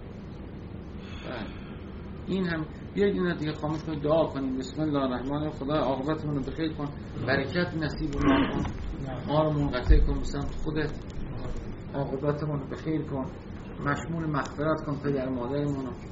این هم بیاید اینا دیگه خاموش کنید، دعا کنیم. بسم الله الرحمن الرحیم. خدا عاقبتمون رو بخیر کن، برکت نصیب ما کن، ما رو منقطع کن به سمت خودت، عاقبتمون رو بخیر کن، مشمول مغفرت کن پدر مادرمون.